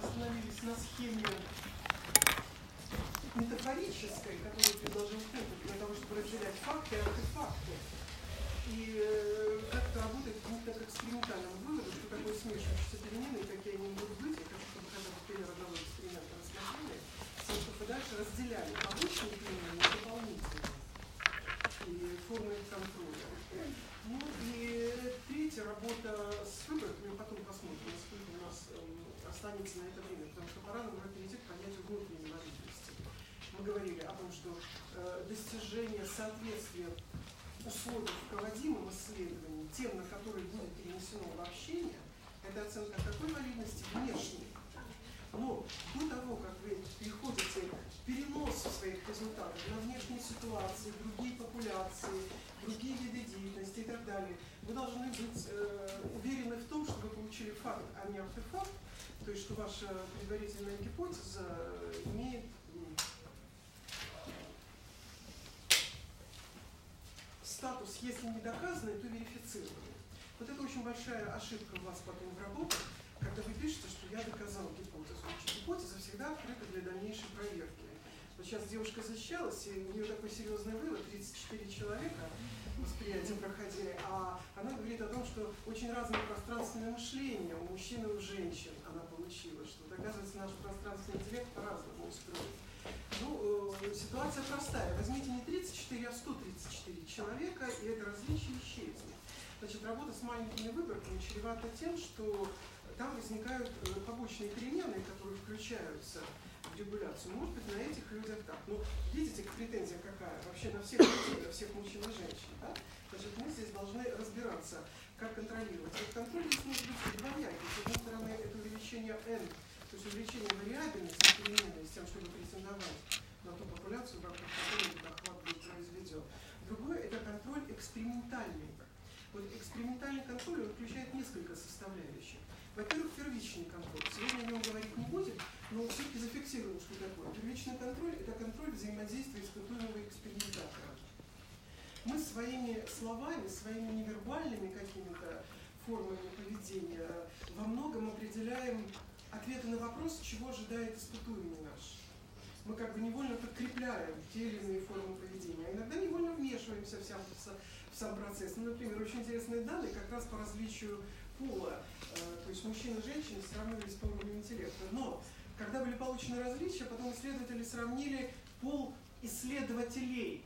остановились на схеме метафорической, которую предложил Купер для того, чтобы разделять факты и артефакты. И как это работает в двух так экспериментальном выводе, что такое смешивающиеся перемены и какие они могут быть. Я хочу, чтобы хотя бы пример одного эксперимента рассмотрели, с тем, чтобы дальше разделяли обычные перемены и дополнительные, и формы контроля. Ну и третья работа с выборками, потом посмотрим, насколько у нас останется на это время, потому что пора нам перейти к понятию внутренней инвалидности. Мы говорили о том, что достижение соответствия условий в проводимом исследовании, тем, на которые будет перенесено обобщение, это оценка какой валидности? Внешней. Но до того, как вы переходите к переносу своих результатов на внешние ситуации, другие популяции, другие виды деятельности и так далее, вы должны быть уверены в том, что вы получили факт, а не артефакт, то есть что ваша предварительная гипотеза имеет статус, если не доказанный, то верифицированный. Вот это очень большая ошибка у вас потом в работе, когда вы пишете, что я доказал гипотезу. Гипотеза всегда открыта для дальнейшей проверки. Вот сейчас девушка защищалась, и у нее такой серьезный вывод, 34 человека восприятия проходили, а она говорит о том, что очень разное пространственное мышление у мужчин и у женщин она получила, что, оказывается, наш пространственный интеллект по-разному устроен. Ну, ситуация простая. Возьмите не 34, а 134 человека, и это различие исчезнет. Значит, работа с маленькими выборками чревата тем, что там возникают побочные переменные, которые включаются в регуляцию. Может быть, на этих людях так. Ну, видите, претензия какая? Вообще на всех людей, на всех мужчин и женщин. Да? Значит, мы здесь должны разбираться, как контролировать. Вот контроль здесь может быть двоякий. С одной стороны, это увеличение n, то есть увеличение вариабельности переменной с тем, чтобы претендовать на ту популяцию, в рамках которой этот охват будет произведен. Другое – это контроль экспериментальный. Вот экспериментальный контроль он включает несколько составляющих. Во-первых, первичный контроль. Сегодня о нем говорить не будем, но все-таки зафиксируем, что такое. Первичный контроль – это контроль взаимодействия испытуемого экспериментатора. Мы своими словами, своими невербальными какими-то формами поведения во многом определяем ответы на вопрос, чего ожидает испытуемый наш. Мы как бы невольно подкрепляем те или иные формы поведения, а иногда невольно вмешиваемся в сам процесс. Ну, например, очень интересные данные как раз по различию пола, то есть мужчины и женщины сравнивались по уровню интеллекта. Но когда были получены различия, потом исследователи сравнили пол исследователей.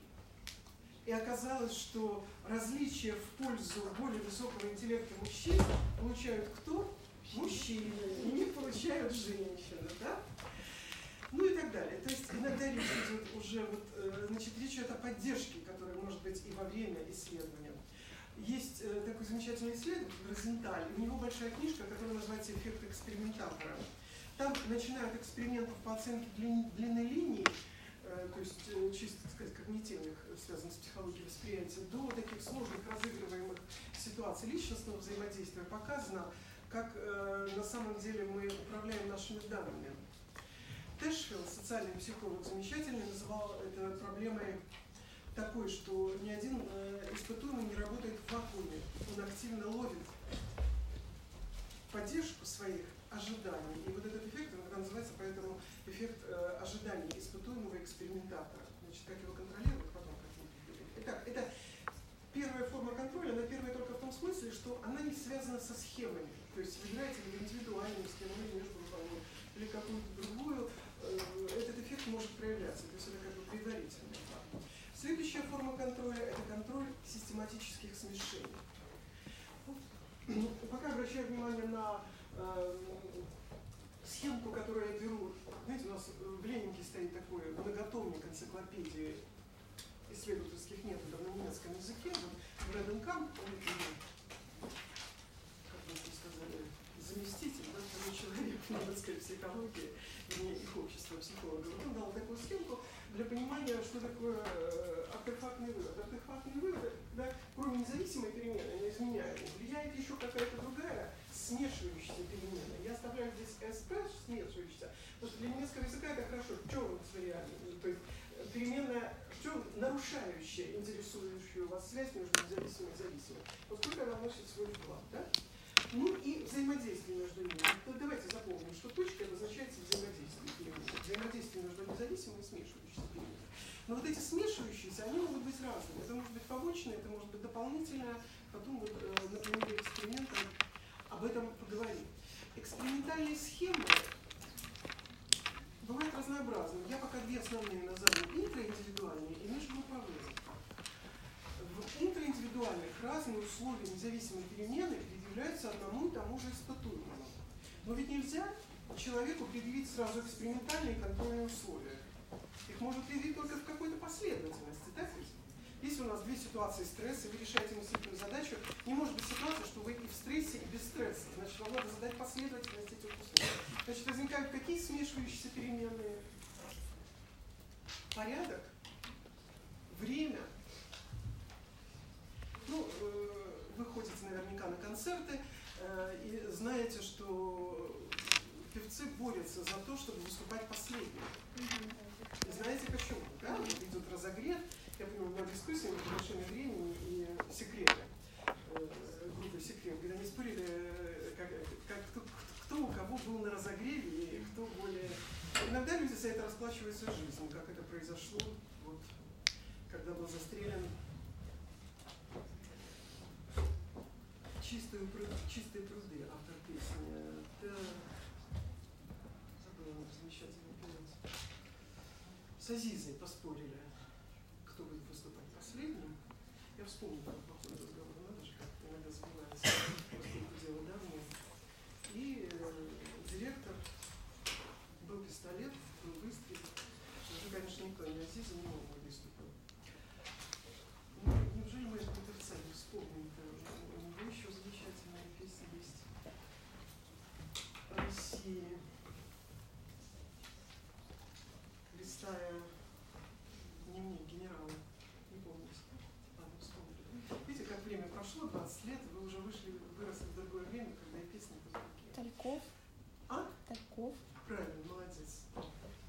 И оказалось, что различия в пользу более высокого интеллекта мужчин получают кто? Мужчины, и не получают женщины, да? Ну и так далее. То есть иногда речь идет уже, значит, речь идет о поддержке, которая может быть и во время исследования. Есть такой замечательный исследователь Розенталь, у него большая книжка, которая называется «Эффект экспериментатора». Там, начиная от экспериментов по оценке длины линий, то есть чисто, так сказать, когнитивных, связанных с психологией восприятия, до таких сложных разыгрываемых ситуаций личностного взаимодействия показано, как на самом деле мы управляем нашими данными. Тэшфилд, социальный психолог, замечательный, называл это проблемой такой, что ни один испытуемый не работает в вакууме. Он активно ловит поддержку своих ожиданий. И вот этот эффект иногда называется поэтому эффект ожиданий испытуемого экспериментатора. Значит, как его контролировать, потом как мы определим. Итак, это первая форма контроля, она первая только в том смысле, что она не связана со схемами. То есть выбираете ли вы индивидуальную схему или межгрупповую, или какую-то другую, этот эффект может проявляться. То есть это как бы предварительный факт. Следующая форма контроля – это контроль систематических смешений. Пока обращаю внимание на схемку, которую я беру. Знаете, у нас в Ленинке стоит такой многотомник энциклопедии исследовательских методов на немецком языке. Вот Бреденкамп, как мы сказали, заместитель, да, второй человек в немецкой психологии, их общества психологов. Он дал такую схемку для понимания, что такое артефактный вывод. Артефактный вывод, да, кроме независимой перемены, неизменяемой, влияет еще какая-то другая смешивающаяся перемена. Я оставляю здесь СП, смешивающаяся, потому что для немецкого языка это хорошо. Что то есть переменная, что нарушающая, интересующую вас связь между независимой и зависимой, поскольку она вносит свой вклад. Да? Ну и взаимодействие между ними. То давайте запомним, что точка обозначает независимые и смешивающиеся переменные. Но вот эти смешивающиеся, они могут быть разными. Это может быть побочное, это может быть дополнительное. Потом вот на примере эксперимента об этом поговорим. Экспериментальные схемы бывают разнообразны. Я пока две основные назову: интраиндивидуальные и межгрупповые. В интраиндивидуальных разные условия независимой перемены предъявляются одному и тому же испытуемому. Но ведь нельзя человеку предъявить сразу экспериментальные и контрольные условия. Их можно предъявить только в какой-то последовательности, так ведь? Если у нас две ситуации стресса, вы решаете мыслительную задачу, не может быть ситуации, что вы и в стрессе, и без стресса. Значит, вам надо задать последовательность этих условий. Значит, возникают какие смешивающиеся переменные? Порядок, время. Ну, вы ходите наверняка на концерты и знаете, что певцы борются за то, чтобы выступать последним. И знаете почему? Да? Вот идет разогрев. Я помню, на дискуссии между «Машиной времени» и «Секретом», группой «Секрет», когда они спорили, кто у кого был на разогреве и кто более... Иногда люди за это расплачиваются жизнью, как это произошло, вот, когда был застрелен «Чистые пруды», автор песни. Забыла, замечательный певец. С Азизой поспорили, кто будет выступать последним. Я вспомнила плохой разговор, надо же, как иногда забывается, поскольку дело давнее. И директор, был пистолет, был выстрел. Уже, конечно, никто, ни Азиза, ни он не выступил. Ну, неужели мы этого певца не вспомним-то? У него еще замечательная песня есть о России. Листая дневник генерала, не помните, ладно, вспомнили. Видите, как время прошло, 20 лет, вы уже выросли в другое время, когда и песни были такие. Тальков. А? Тальков. Правильно, молодец. Да.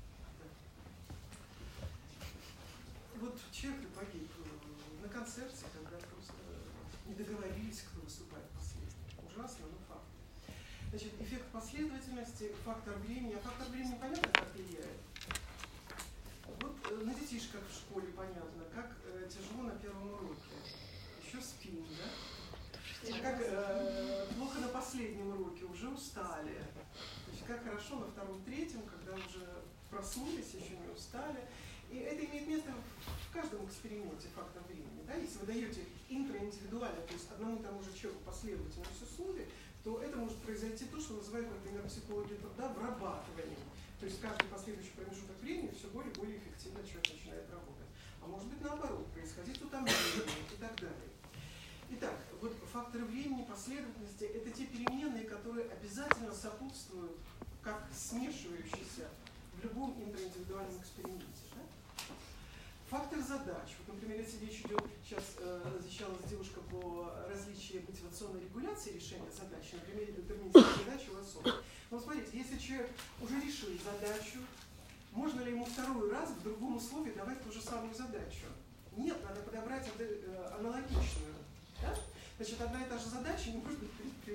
Вот Чехов погиб на концерте, когда просто не договорились, кто выступает последним. Ужасно, но факт. Значит, эффект последовательности, фактор времени. А фактор времени понятно, как влияет? Вот на детишках в школе понятно, как тяжело на первом уроке. Еще спим, да? И как плохо на последнем уроке, уже устали. Значит, как хорошо на втором, третьем, когда уже проснулись, еще не устали. И это имеет место в каждом эксперименте, фактор времени. Да? Если вы даете интраиндивидуально, то есть одному и тому же человеку последовательность условий, то это может произойти то, что называют, например, психология труда вырабатыванием. То есть каждый последующий промежуток времени все более и более эффективно человек начинает работать. А может быть наоборот, происходить утомление и так далее. Итак, вот факторы времени, последовательности – это те переменные, которые обязательно сопутствуют, как смешивающиеся в любом интраиндивидуальном эксперименте. Да? Фактор задач. Вот, например, если речь идет, сейчас изучалась девушка по различию мотивационной регуляции решения задач, например, детерминистской задачи у особо. Но смотрите, если человек уже решил задачу, можно ли ему второй раз в другом условии давать ту же самую задачу? Нет, надо подобрать аналогичную. Да? Значит, одна и та же задача не может быть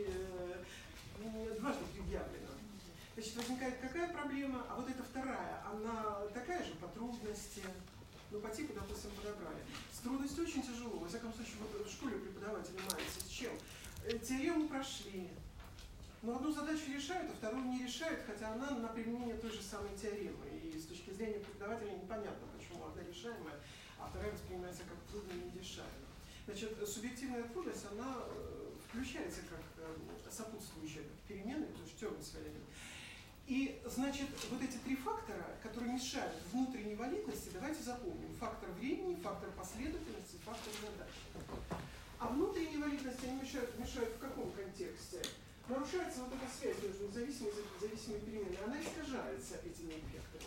дважды предъявлена. Значит, возникает какая проблема? А вот эта вторая, она такая же по трудности. Ну, по типу, допустим, подобрали. С трудностью очень тяжело. Во всяком случае, вот в школе преподаватели маются с чем? Теорему прошли. Но одну задачу решают, а вторую не решают, хотя она на применение той же самой теоремы. И с точки зрения преподавателя непонятно, почему одна решаемая, а вторая воспринимается как трудная и нерешаемая. Значит, субъективная трудность, она включается как сопутствующая переменная, то есть термин своей. И, значит, вот эти три фактора, которые мешают внутренней валидности, давайте запомним. Фактор времени, фактор последовательности, фактор задач. А внутренней валидности они мешают в каком контексте? Нарушается вот эта связь между независимыми и зависимыми переменными. Она искажается этими эффектами.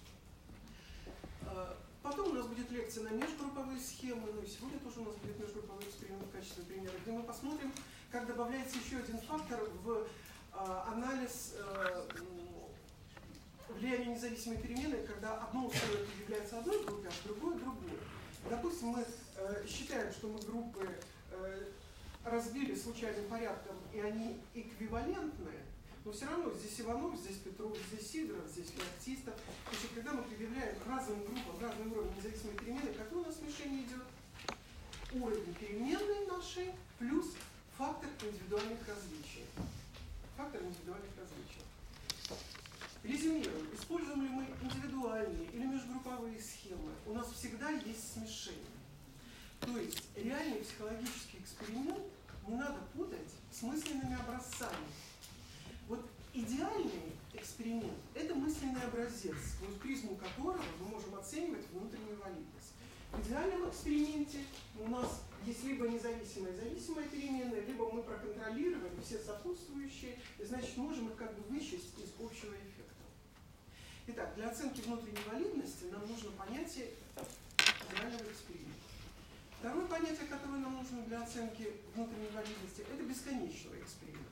Потом у нас будет лекция на межгрупповые схемы. Ну и сегодня тоже у нас будет межгрупповой эксперимент в качестве примера, где мы посмотрим, как добавляется еще один фактор в анализ влияния независимой переменной, когда одно условие предъявляется одной группе, а другое другой. Допустим, мы считаем, что мы группы разбили случайным порядком, и они эквивалентны, но все равно здесь Иванов, здесь Петров, здесь Сидоров, здесь Феоктистов. Значит, когда мы предъявляем разным группам, разным уровням независимой перемены, какое у нас смешение идет? Уровень переменной нашей плюс фактор индивидуальных различий. Фактор индивидуальных различий. Резюмируем. Используем ли мы индивидуальные или межгрупповые схемы? У нас всегда есть смешение. То есть реальный психологический эксперимент не надо путать с мысленными образцами. Вот идеальный эксперимент – это мысленный образец, сквозь призму которого мы можем оценивать внутреннюю валидность. В идеальном эксперименте у нас есть либо независимая и зависимая переменная, либо мы проконтролировали все сопутствующие, и значит можем их как бы вычесть из общего эффекта. Итак, для оценки внутренней валидности нам нужно понятие идеального эксперимента. Второе понятие, которое нам нужно для оценки внутренней валидности, это бесконечного эксперимента.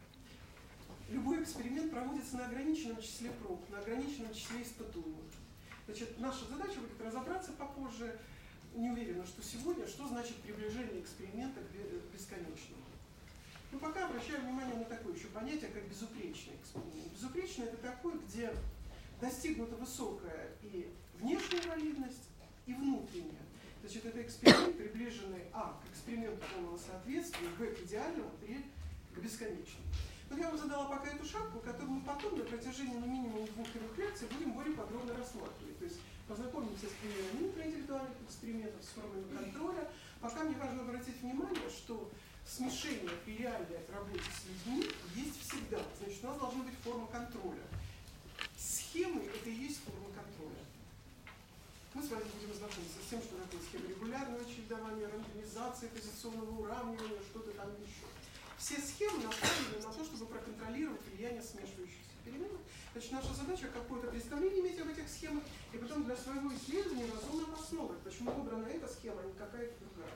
Любой эксперимент проводится на ограниченном числе проб, на ограниченном числе испытуемых. Значит, наша задача будет разобраться попозже, не уверена, что сегодня, что значит приближение эксперимента к бесконечному. Но пока обращаю внимание на такое еще понятие, как безупречный эксперимент. Безупречный – это такой, где достигнута высокая и внешняя валидность, и внутренняя. Значит, это эксперимент, приближенный к эксперименту полного соответствия, к идеальному, к бесконечному. Вот я вам задала пока эту шапку, которую мы потом на протяжении минимум 2-3 лекций будем более подробно рассматривать. То есть познакомимся с примерами интроиндивидуальных экспериментов, с формами контроля. Пока мне важно обратить внимание, что смешение при реальной работе с людьми есть всегда. Значит, у нас должна быть форма контроля. Схемы – это и есть форма контроля. Мы с вами будем знакомиться с тем, что такое схема регулярного чередования, рандомизации, позиционного уравнивания, что-то там еще. Все схемы направлены на то, чтобы проконтролировать влияние смешивающихся переменных. Значит, наша задача какое-то представление иметь об этих схемах, и потом для своего исследования разумно обосновывать, почему выбрана эта схема, а не какая-то другая.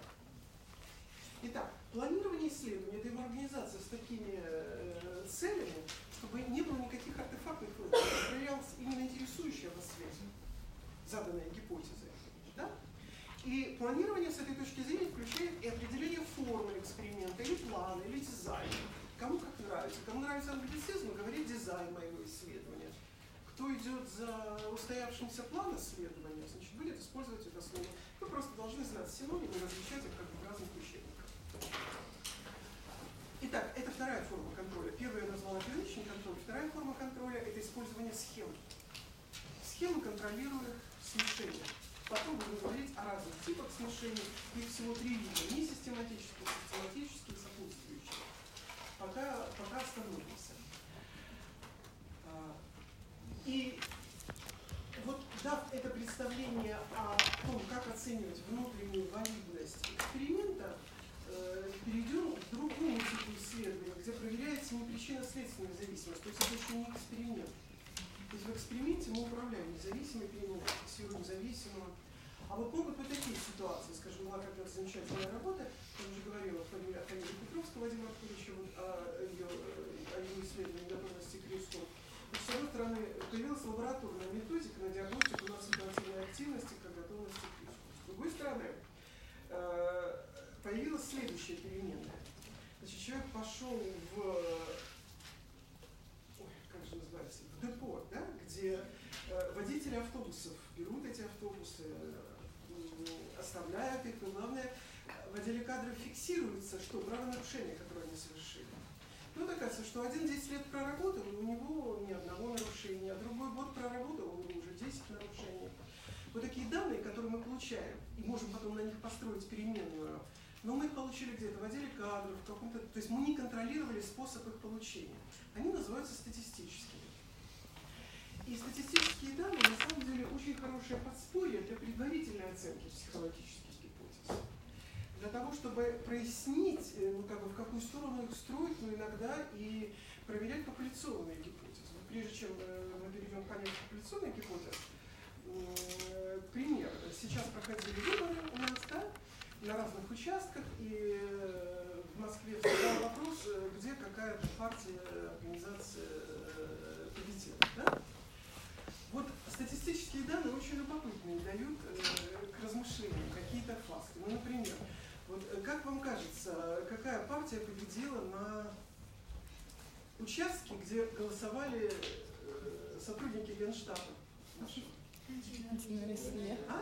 Итак, планирование исследования – это его организация с такими целями, чтобы не было никаких артефактных выводов, проверялась именно интересующая вас связь, заданная гипотезой. Да? И планирование с этой точки зрения включает и определение формы эксперимента, или плана, или дизайна. Кому как нравится. Кому нравится англицизм, говорит дизайн моего исследования. Кто идет за устоявшимся планом исследования, значит, будет использовать это слово. Вы просто должны знать синонимы и различать их как бы в разных учебниках. Итак, это вторая форма контроля. Первую я назвала первичный контроль. Вторая форма контроля – это использование схем. Схемы контролируют смешение. Потом будем говорить о разных типах смешений. Их всего 3 вида. Несистематические, систематические и сопутствующие. Пока остановимся. И вот дав это представление о том, как оценивать внутреннюю валидность эксперимента, перейдем к другому типу исследования, где проверяется не причинно-следственная зависимость, то есть это еще не эксперимент. То есть в эксперименте мы управляем независимой переменной, фиксируем зависимого. А вот могут быть такие ситуации, скажем, была когда-то замечательная работа, я уже говорила о фамилии Петровского Вадима Аркадьевича, вот, о его исследовании готовности к риску. С одной стороны, появилась лабораторная методика на диагностику нацидуативной активности как готовности к риску. С другой стороны, появилась следующая переменная. Значит, человек пошел в депо, да, где водители автобусов берут эти автобусы, оставляют их, но главное, в отделе кадров фиксируется, что правонарушение, которое они совершили. Ну, оказывается, что один 10 лет проработал, и у него ни одного нарушения, а другой год проработал, у него уже 10 нарушений. Вот такие данные, которые мы получаем, и можем потом на них построить переменную, но мы их получили где-то в отделе кадров, в каком-то, то есть мы не контролировали способ их получения. Они называются статистическими. И статистические данные, на самом деле, очень хорошее подспорье для предварительной оценки психологических гипотез. Для того, чтобы прояснить, ну, как бы, в какую сторону их строить, но иногда и проверять популяционные гипотезы. Прежде чем мы перейдем к понятию популяционных гипотез, пример. Сейчас проходили выборы у нас, да, на разных участках, и в Москве задал вопрос, где какая-то партия, организация победила. Да? Вот статистические данные очень любопытные, дают к размышлению какие-то факты. Ну, например, вот как вам кажется, какая партия победила на участке, где голосовали сотрудники Генштаба нашего. Единая Россия. А?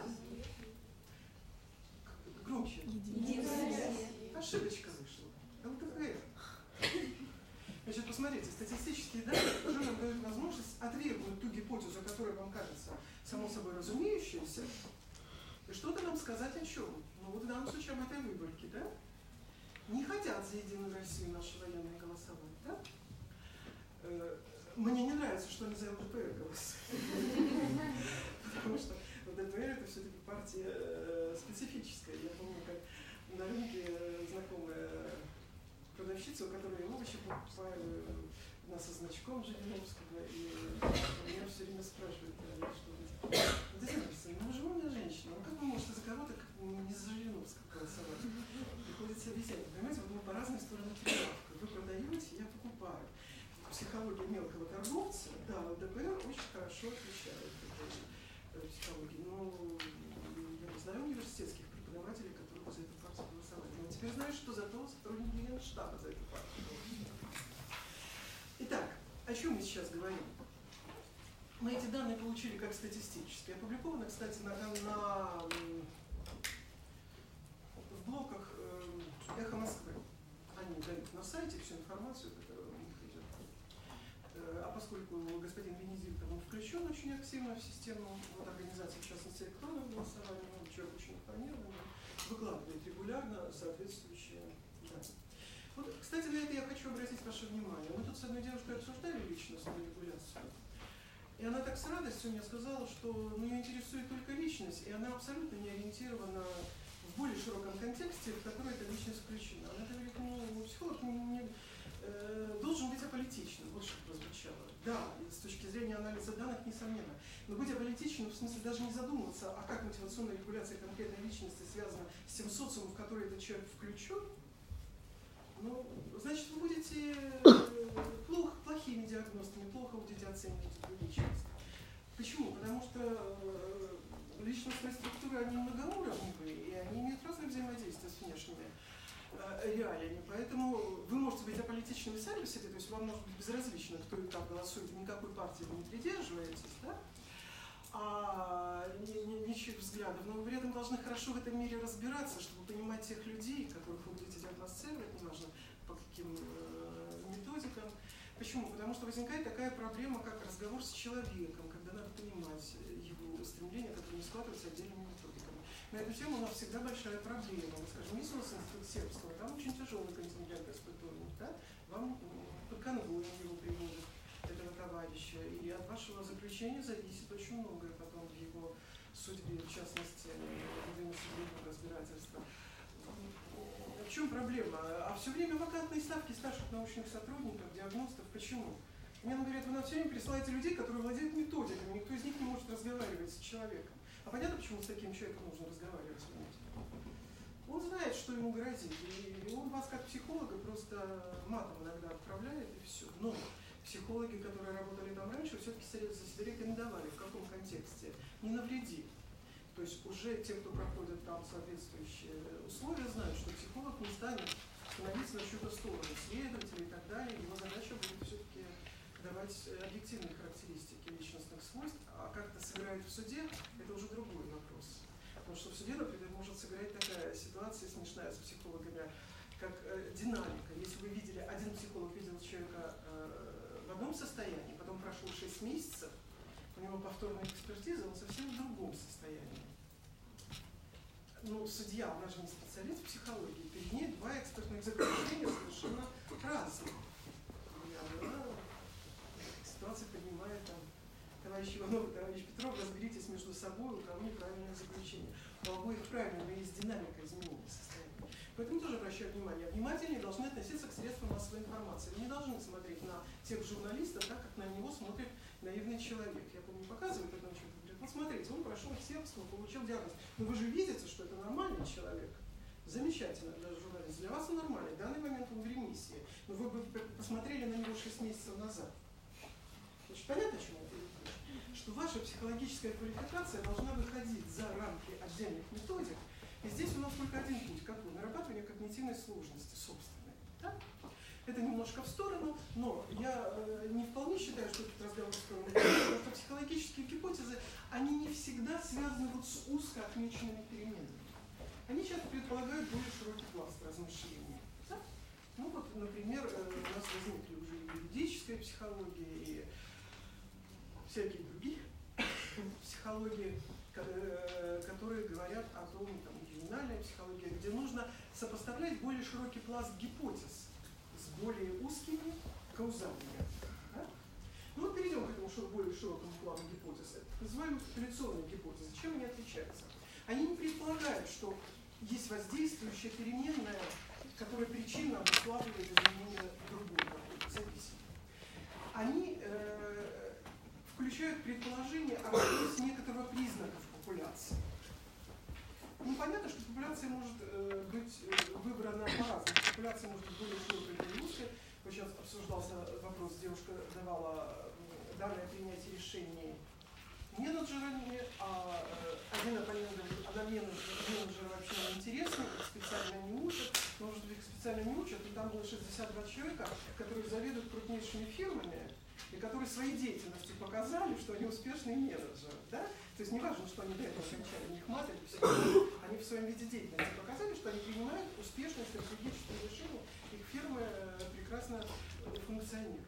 Громче. Ошибочка вышла. ЛДПР. Значит, посмотрите, статистические данные уже нам дают возможность отвергнуть ту гипотезу, которая вам кажется само собой разумеющейся, и что-то нам сказать о чем. Ну вот в данном случае об этой выборке, да? Не хотят за Единую Россию наши военные голосовать, да? Мне не нравится, что они за ЛДПР голосуют. Потому что ЛДПР это все-таки партия специфическая. Я помню, как на рынке знакомая продавщица, у которой овощи покупали у нас со значком Жириновского, и меня все время спрашивают, что вы ну вы же умная женщина, как вы можете за кого-то не за Жириновского голосовать? Приходится объяснять. Понимаете, вот мы по разные стороны прилавка. Вы продаете, я покупаю. Психология мелкого торговца, да, ЛДПР очень хорошо отвечает этой психологии. Но я не знаю университетских преподавателей, которые за эту партию голосовали. Но теперь знаю, что зато сотрудники Генштаба за эту партию. Итак, о чем мы сейчас говорим? Мы эти данные получили как статистические. Опубликованы, кстати, в блоках «Эхо Москвы». Они дают на сайте всю информацию, которая у них идет. А поскольку господин Венедиктов включен очень активно в систему организации, в частности, электронного голосования, он человек очень информированный, выкладывает регулярно соответствующие данные. Вот, кстати, на это я хочу обратить ваше внимание. Мы тут с одной девушкой обсуждали личностную регуляцию. И она так с радостью мне сказала, что ее интересует только личность, и она абсолютно не ориентирована в более широком контексте, в который эта личность включена. Она говорит, психолог должен быть аполитичным, вот что прозвучало. Да, с точки зрения анализа данных, несомненно. Но быть аполитичным, в смысле даже не задумываться, а как мотивационная регуляция конкретной личности связана с тем социумом, в который этот человек включен, значит, вы будете плохими диагностами, плохо будете оценивать эту личность. Почему? Потому что личностные структуры, они многоуровневые, и они имеют разное взаимодействие с внешними реалиями. Поэтому вы можете быть аполитичными сами по себе, то есть вам может быть безразлично, кто и как голосует, никакой партии вы не придерживаетесь, да? Ничьих взглядов, но вы при этом должны хорошо в этом мире разбираться, чтобы понимать тех людей, которых вы будете диагностировать, неважно по каким методикам. Почему? Потому что возникает такая проблема, как разговор с человеком, когда надо понимать его стремления, которые не складываются отдельными методиками. На эту тему у нас всегда большая проблема. Скажем, есть у нас институт сербского, там очень тяжелый контингент испытуемых, да? Вам по конвою его приводят, этого товарища, и от вашего заключения зависит очень многое потом в его судьбе, в частности, во время судебного разбирательства. В чем проблема? А все время вакантные ставки старших научных сотрудников, диагностов. Почему? Мне говорят, вы нам все время присылаете людей, которые владеют методиками, никто из них не может разговаривать с человеком. А понятно, почему с таким человеком нужно разговаривать? Он знает, что ему грозит, и он вас как психолога просто матом иногда отправляет, и все. Но психологи, которые работали там раньше, все-таки рекомендовали, в каком контексте. Не навреди. То есть уже те, кто проходит там соответствующие условия, знают, что психолог не станет становиться на чью-то сторону, следователей и так далее. Его задача будет все-таки давать объективные характеристики личностных свойств, а как это сыграет в суде, это уже другой вопрос. Потому что в суде, например, может сыграть такая ситуация смешная с психологами, как динамика. Если вы видели, один психолог видел человека в одном состоянии, потом прошло 6 месяцев, у него повторная экспертиза, он совсем в другом состоянии. Ну, судья, она же не специалист в психологии, перед ней два экспертных заключения совершенно разные. Она ситуация поднимает там, товарищ Иванов и товарищ Петров, разберитесь между собой, у кого неправильное заключение. У обоих правильно, но есть динамика изменения состояния. Поэтому тоже обращаю внимание. Внимательнее должны относиться к средствам массовой информации. Вы не должны смотреть на тех журналистов так, как на него смотрит наивный человек. Я помню, показывают одного человека, говорят, вот смотрите, он прошел сербство, получил диагноз. Но вы же видите, что это нормальный человек. Замечательно для журналиста. Для вас он нормальный. В данный момент он в ремиссии. Но вы бы посмотрели на него 6 месяцев назад. Значит, понятно, чему это речь? Что ваша психологическая квалификация должна выходить за рамки отдельных методик. И здесь у нас только один путь. Какой? Нарабатывание когнитивной сложности собственной. Да? Это немножко в сторону, но я не вполне считаю, что этот разговор в сторону, потому что психологические гипотезы, они не всегда связаны вот с узко отмеченными переменами. Они часто предполагают более широкий пласт размышлений. Да? Ну вот, например, у нас возникли уже и юридическая психология, и всякие другие психологии, которые говорят о том, там, ювенальная психология, где нужно сопоставлять более широкий пласт гипотез с более узкими каузальными. Да? Ну вот перейдем к этому более широкому плану гипотез. Называемые популяционные гипотезы. Чем они отличаются? Они не предполагают, что есть воздействующая переменная, которая причинно обуславливает изменение другой какой-то зависимой. Они включают предположение о работе некоторого признака в популяции. Ну, понятно, что популяция может быть выбрана по-разному. Популяция может быть более широкой, более узкой. Вот сейчас обсуждался вопрос, девушка давала данное принятие решений менеджерами, а один оппонент говорит, она менеджер вообще не интересна, их специально не учат. Может быть, их специально не учат, и там было 62 человека, которые заведуют крупнейшими фирмами, и которые своей деятельностью показали, что они успешные менеджеры. Да? То есть не важно, что они до этого кончали, у них мат или все, они в своем виде деятельности показали, что они принимают успешные стратегические решения, их фирмы прекрасно функционируют.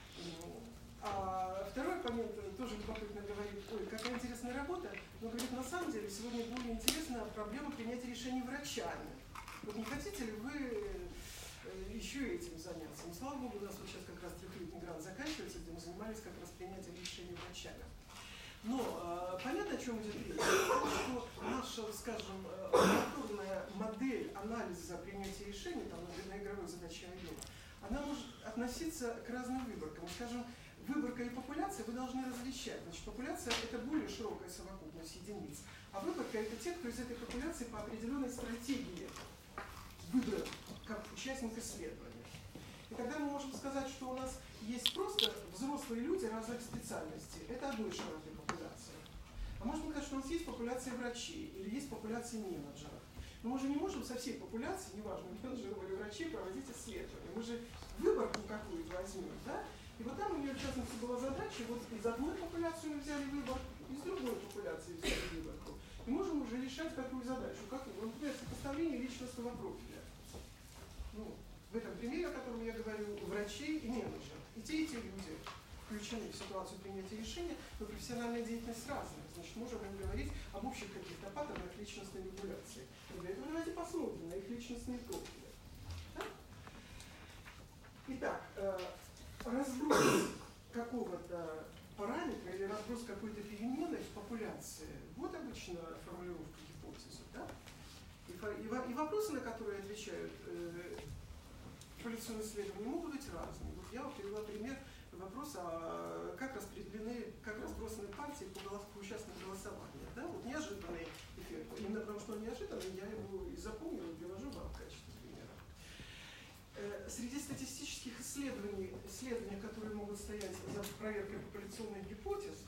А второй оппонент тоже любопытно говорит, ой, какая интересная работа, но говорит, на самом деле сегодня более интересна проблема принятия решений врачами. Вот не хотите ли вы еще этим заняться? Ну, слава богу, у нас вот сейчас как раз трехлетний грант заканчивается, где мы занимались как раз принятием решений врачами. Но понятно, о чем идет речь? Что наша, скажем, лабораторная модель анализа принятия решений, там, на игровой задаче объема, она может относиться к разным выборкам. Скажем, выборка и популяция вы должны различать. Значит, популяция – это более широкая совокупность единиц, а выборка – это те, кто из этой популяции по определенной стратегии выбран как участник исследования. И тогда мы можем сказать, что у нас есть просто взрослые люди разных специальностей. Это одной широты популяции. А можно сказать, что у нас есть популяция врачей или есть популяция менеджеров. Но мы же не можем со всей популяции, неважно, менеджеров или врачей, проводить исследования. Мы же выборку какую-то возьмем, да? И вот там у нее, в частности, была задача, вот из одной популяции мы взяли выборку, из другой популяции взяли выборку. И можем уже решать такую задачу, как, например, сопоставление личностного профиля. Ну, в этом примере, о котором я говорю, врачей и менеджеров. И те люди включены в ситуацию принятия решения, но профессиональная деятельность разная. Значит, можем говорить об общих каких-то паттернах личностной регуляции. Для этого давайте посмотрим на их личностные профили. Да? Итак, разброс какого-то параметра или разброс какой-то переменной в популяции. Вот обычно формулировка гипотезы. Да? И вопросы, на которые отвечают популяционные исследования, могут быть разные. Вот я привела пример вопроса, как разбросаны партии по участным голосованиям. Да? Вот неожиданный эффект. Именно потому, что он неожиданный, я его и запомнила, и привожу вам в качестве примера. Среди статистических исследований, которые могут стоять за проверкой популяционных гипотез,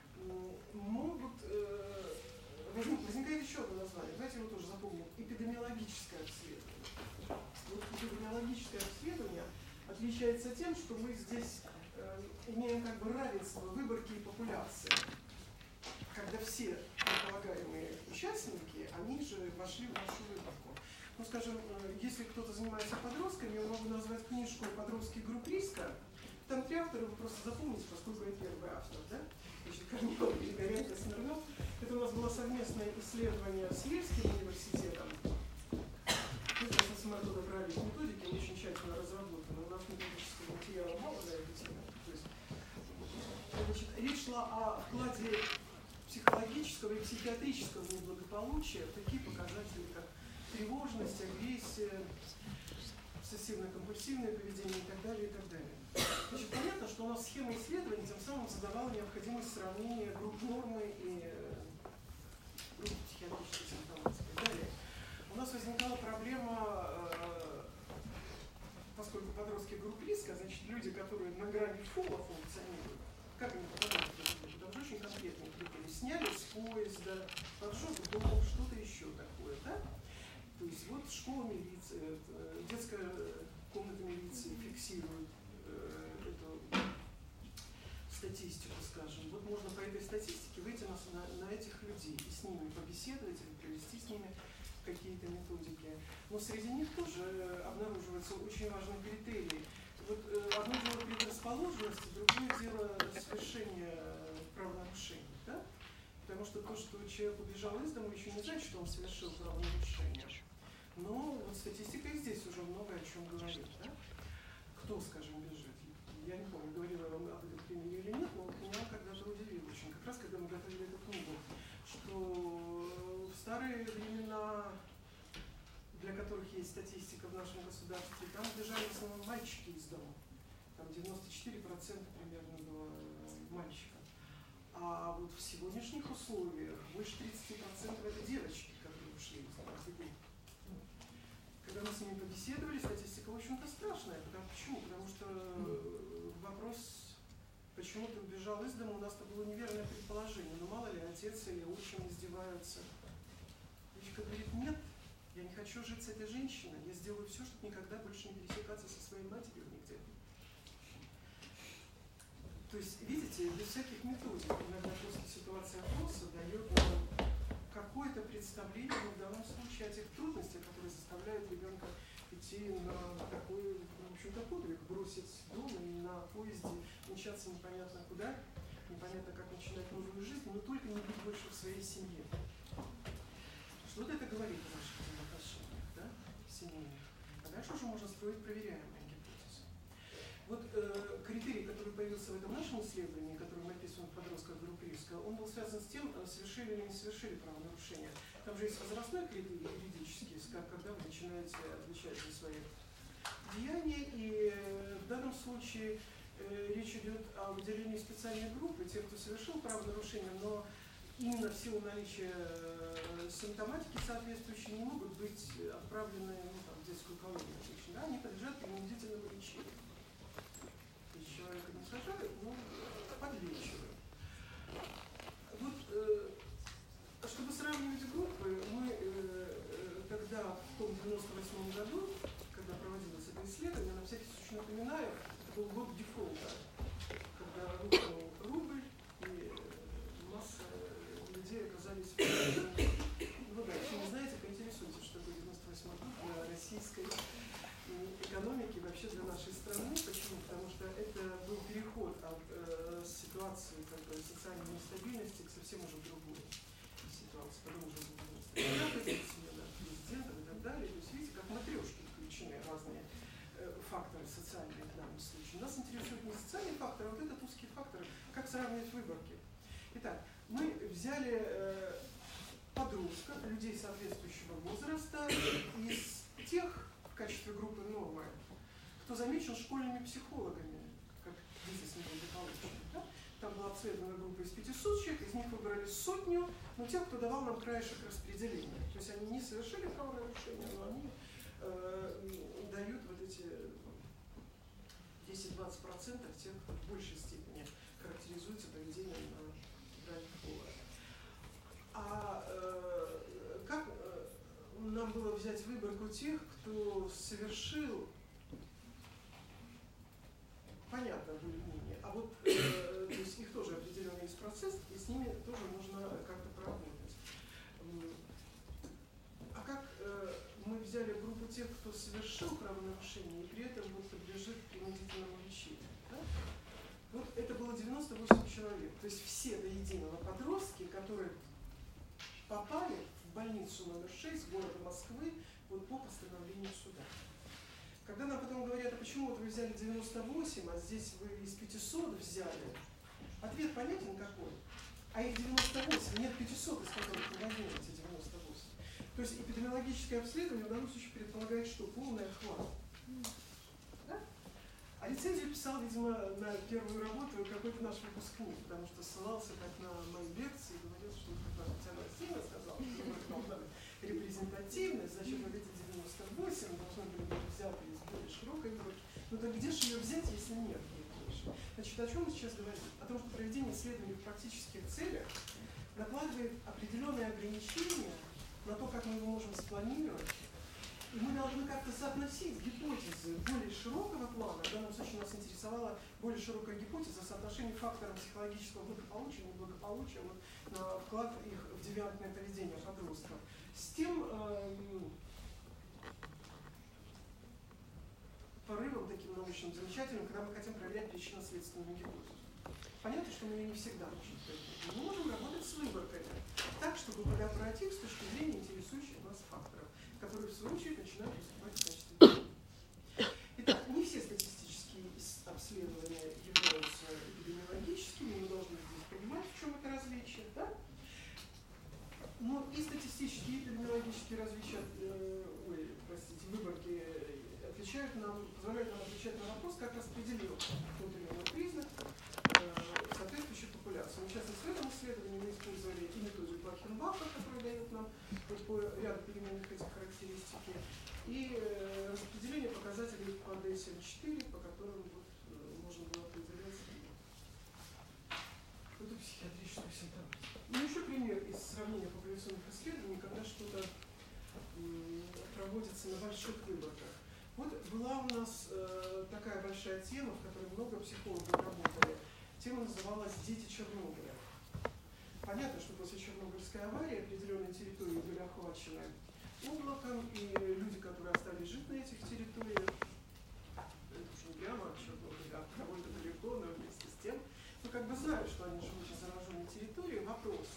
возникает еще одно название. Давайте его тоже запомним. Эпидемиологическое обследование. Вот эпидемиологическое обследование отличается тем, что мы здесь имеем как бы равенство выборки и популяции. Когда все предполагаемые участники, они же вошли в нашу выборку. Ну, скажем, если кто-то занимается подростками, я могу назвать книжку «Подростки групп риска». Там 3 автора, вы просто запомните, поскольку я первый автор, да? Значит, Корнилов, Григоренко, Смирнов. Это у нас было совместное исследование с Ельским университетом. Мы просто с Марго добрались методики, очень тщательно разработаны. У нас методического материала мало на эту тему. Значит, речь шла о вкладе психологического и психиатрического неблагополучия в такие показатели, как тревожность, агрессия, обсессивно-компульсивное поведение и так далее, и так далее. Значит, понятно, что у нас схема исследований тем самым задавала необходимость сравнения групп нормы и групп психиатрической симптоматики. Далее. У нас возникала проблема, поскольку подростки групп риска, значит, люди, которые на грани фола функционируют, как они попадают в эту группу? Там же очень конкретные критерии. Сняли с поезда, поджог дом, что-то еще такое, да? То есть вот школа милиции, детская комната милиции, фиксирует эту статистику, скажем. Вот можно по этой статистике выйти на этих людей и с ними побеседовать или провести с ними какие-то методики. Но среди них тоже обнаруживаются очень важные критерии. Вот одно дело предрасположенности, другое дело совершение правонарушений. Да? Потому что то, что человек убежал из дома, еще не значит, что он совершил правонарушение. Но вот статистика и здесь уже много о чем говорит. Да? Кто, скажем, бежит? Я не помню, говорила я вам об этом примере или нет, но вот меня когда-то удивило очень, как раз когда мы готовили эту книгу, что в старые времена, для которых есть статистика в нашем государстве, там бежали в основном мальчики из дома. Там 94% примерно было мальчиков. А вот в сегодняшних условиях больше 30% это девочки, которые ушли из дома. Когда мы с ними побеседовали, статистика, в общем-то, страшная. Почему? Потому что вопрос, почему ты убежал из дома, у нас-то было неверное предположение. Но мало ли, отец или отчим издеваются. Девочка говорит, нет, я не хочу жить с этой женщиной. Я сделаю все, чтобы никогда больше не пересекаться со своей матерью нигде. То есть, видите, без всяких методик, иногда просто ситуация опроса дает нам какое-то представление, но в данном случае о тех трудностях, которые заставляют ребенка идти на такой, в общем-то, подвиг, бросить дом и на поезде мчаться непонятно куда, непонятно как начинать новую жизнь, но только не быть больше в своей семье. Что-то это говорит о наших взаимоотношениях, да, семейных. А дальше уже можно строить проверяемые гипотезы. Вот критерий, который появился в этом нашем исследовании, который мы описываем в подростках группы риска, он был связан с тем, совершили или не совершили правонарушения. Там же есть возрастной критерий юридический, когда вы начинаете отвечать за свои деяния, и в данном случае речь идет о выделении специальной группы, тех, кто совершил правонарушение, но именно в силу наличия симптоматики соответствующей не могут быть отправлены в детскую колонию. Да? Они подлежат принудительному лечению. То есть человека не сажают, но подлечивают. Вот, чтобы сравнивать группы, мы тогда в том 98 году, когда проводилось это исследование, на всякий случай напоминаю, это был год дефолта, когда рухнул рубль, и масса людей оказались в ну да, если не знаете, поинтересуйтесь, что такое 98 год для российской экономики, вообще для нашей страны. Почему? Потому что это был переход от ситуации социальной нестабильности к совсем уже другой ситуации. Потом уже смена президентов и так далее. То есть видите, как матрешки включены разные факторы социальные в данном случае. Нас интересует не социальный фактор, а вот этот узкий фактор, как сравнивать выборки. Итак, мы взяли подростков, людей соответствующего возраста, из тех, в качестве группы нормы, кто замечен школьными психологами, как здесь неблагополучно. Да? Там была обследована группа из 500 человек, из них выбрали 100, но тех, кто давал нам краешек распределения. То есть они не совершили правонарушения, но они дают вот эти 10-20% тех, кто в большей степени характеризуется поведением на грани пола. А как нам было взять выборку тех, кто совершил, понятно, более-менее, а вот то есть их тоже определенный есть процесс, и с ними тоже нужно как-то поработать. А как мы взяли группу тех, кто совершил правонарушение, и при этом вот подлежит принудительному лечению? Да? Вот это было 98 человек, то есть все до единого подростки, которые попали в больницу номер 6 города Москвы вот по постановлению суда. Когда нам потом говорят, а почему вот вы взяли 98, а здесь вы из 500 взяли, ответ понятен какой? А их 98, нет 500, из которых вы возьмете 98. То есть эпидемиологическое обследование в данном случае предполагает, что полный охват. Да? А рецензию писал, видимо, на первую работу какой-то наш выпускник, потому что ссылался как на мои лекции, говорил, что Татьяна Васильевна сказала, что выборка должна быть репрезентативной, значит, вот эти 98 должны были быть взяты из более широкой выборки. Ну так где же ее взять, если нет? Значит, о чем мы сейчас говорим? О том, что проведение исследований в практических целях накладывает определенные ограничения на то, как мы его можем спланировать, И мы должны как-то соотносить гипотезы более широкого плана. В данном случае нас интересовала более широкая гипотеза соотношения факторов психологического благополучия и неблагополучия, вот, на вклад их в девиантное поведение подростков, с тем порывом таким научным, замечательным, когда мы хотим проверять причинно-следственную гипотезу. Понятно, что мы ее не всегда учим. Мы можем работать с выборками так, чтобы подобрать их с точки зрения интересующих нас факторов, которые, в свою очередь, начинают выступать в качестве данных. Итак, не все статистические обследования являются эпидемиологическими, мы должны здесь понимать, в чем это различие. Да? Но и статистические, и эпидемиологические различия, выборки позволяют нам отвечать на вопрос, как распределил тот или иной признак соответствующей популяции. Мы сейчас в этом исследовании мы использовали и методику Бахенбаха, которая дает нам вот по ряду переменных этих характеристики, и распределение показателей по DSM-4, по которым вот, можно было определять эту психиатрическую симптоматику. Ну, еще пример из сравнения популяционных исследований, когда что-то проводится на больших выборках. Вот была у нас такая большая тема, в которой много психологов работали. Тема называлась «Дети Чернобыля». Понятно, что после Чернобыльской аварии определенные территории были охвачены облаком, и люди, которые остались жить на этих территориях, это уже не прямо от Чернобыля, а довольно далеко, но вместе с тем, ну, как бы знают, что они живут на зараженной территории. Вопрос,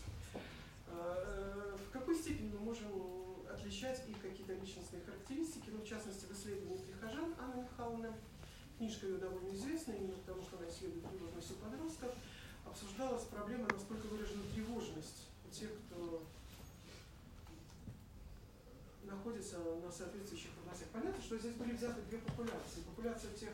в какой степени мы можем отличать их какие-то личностные характеристики, ну, в частности, в исследовании прихожан Анны Михайловны, книжка ее довольно известная, именно потому что она исследует тревожность у подростков, обсуждалась проблема, насколько выражена тревожность у тех, кто находится на соответствующих областях. Понятно, что здесь были взяты две популяции. Популяция тех,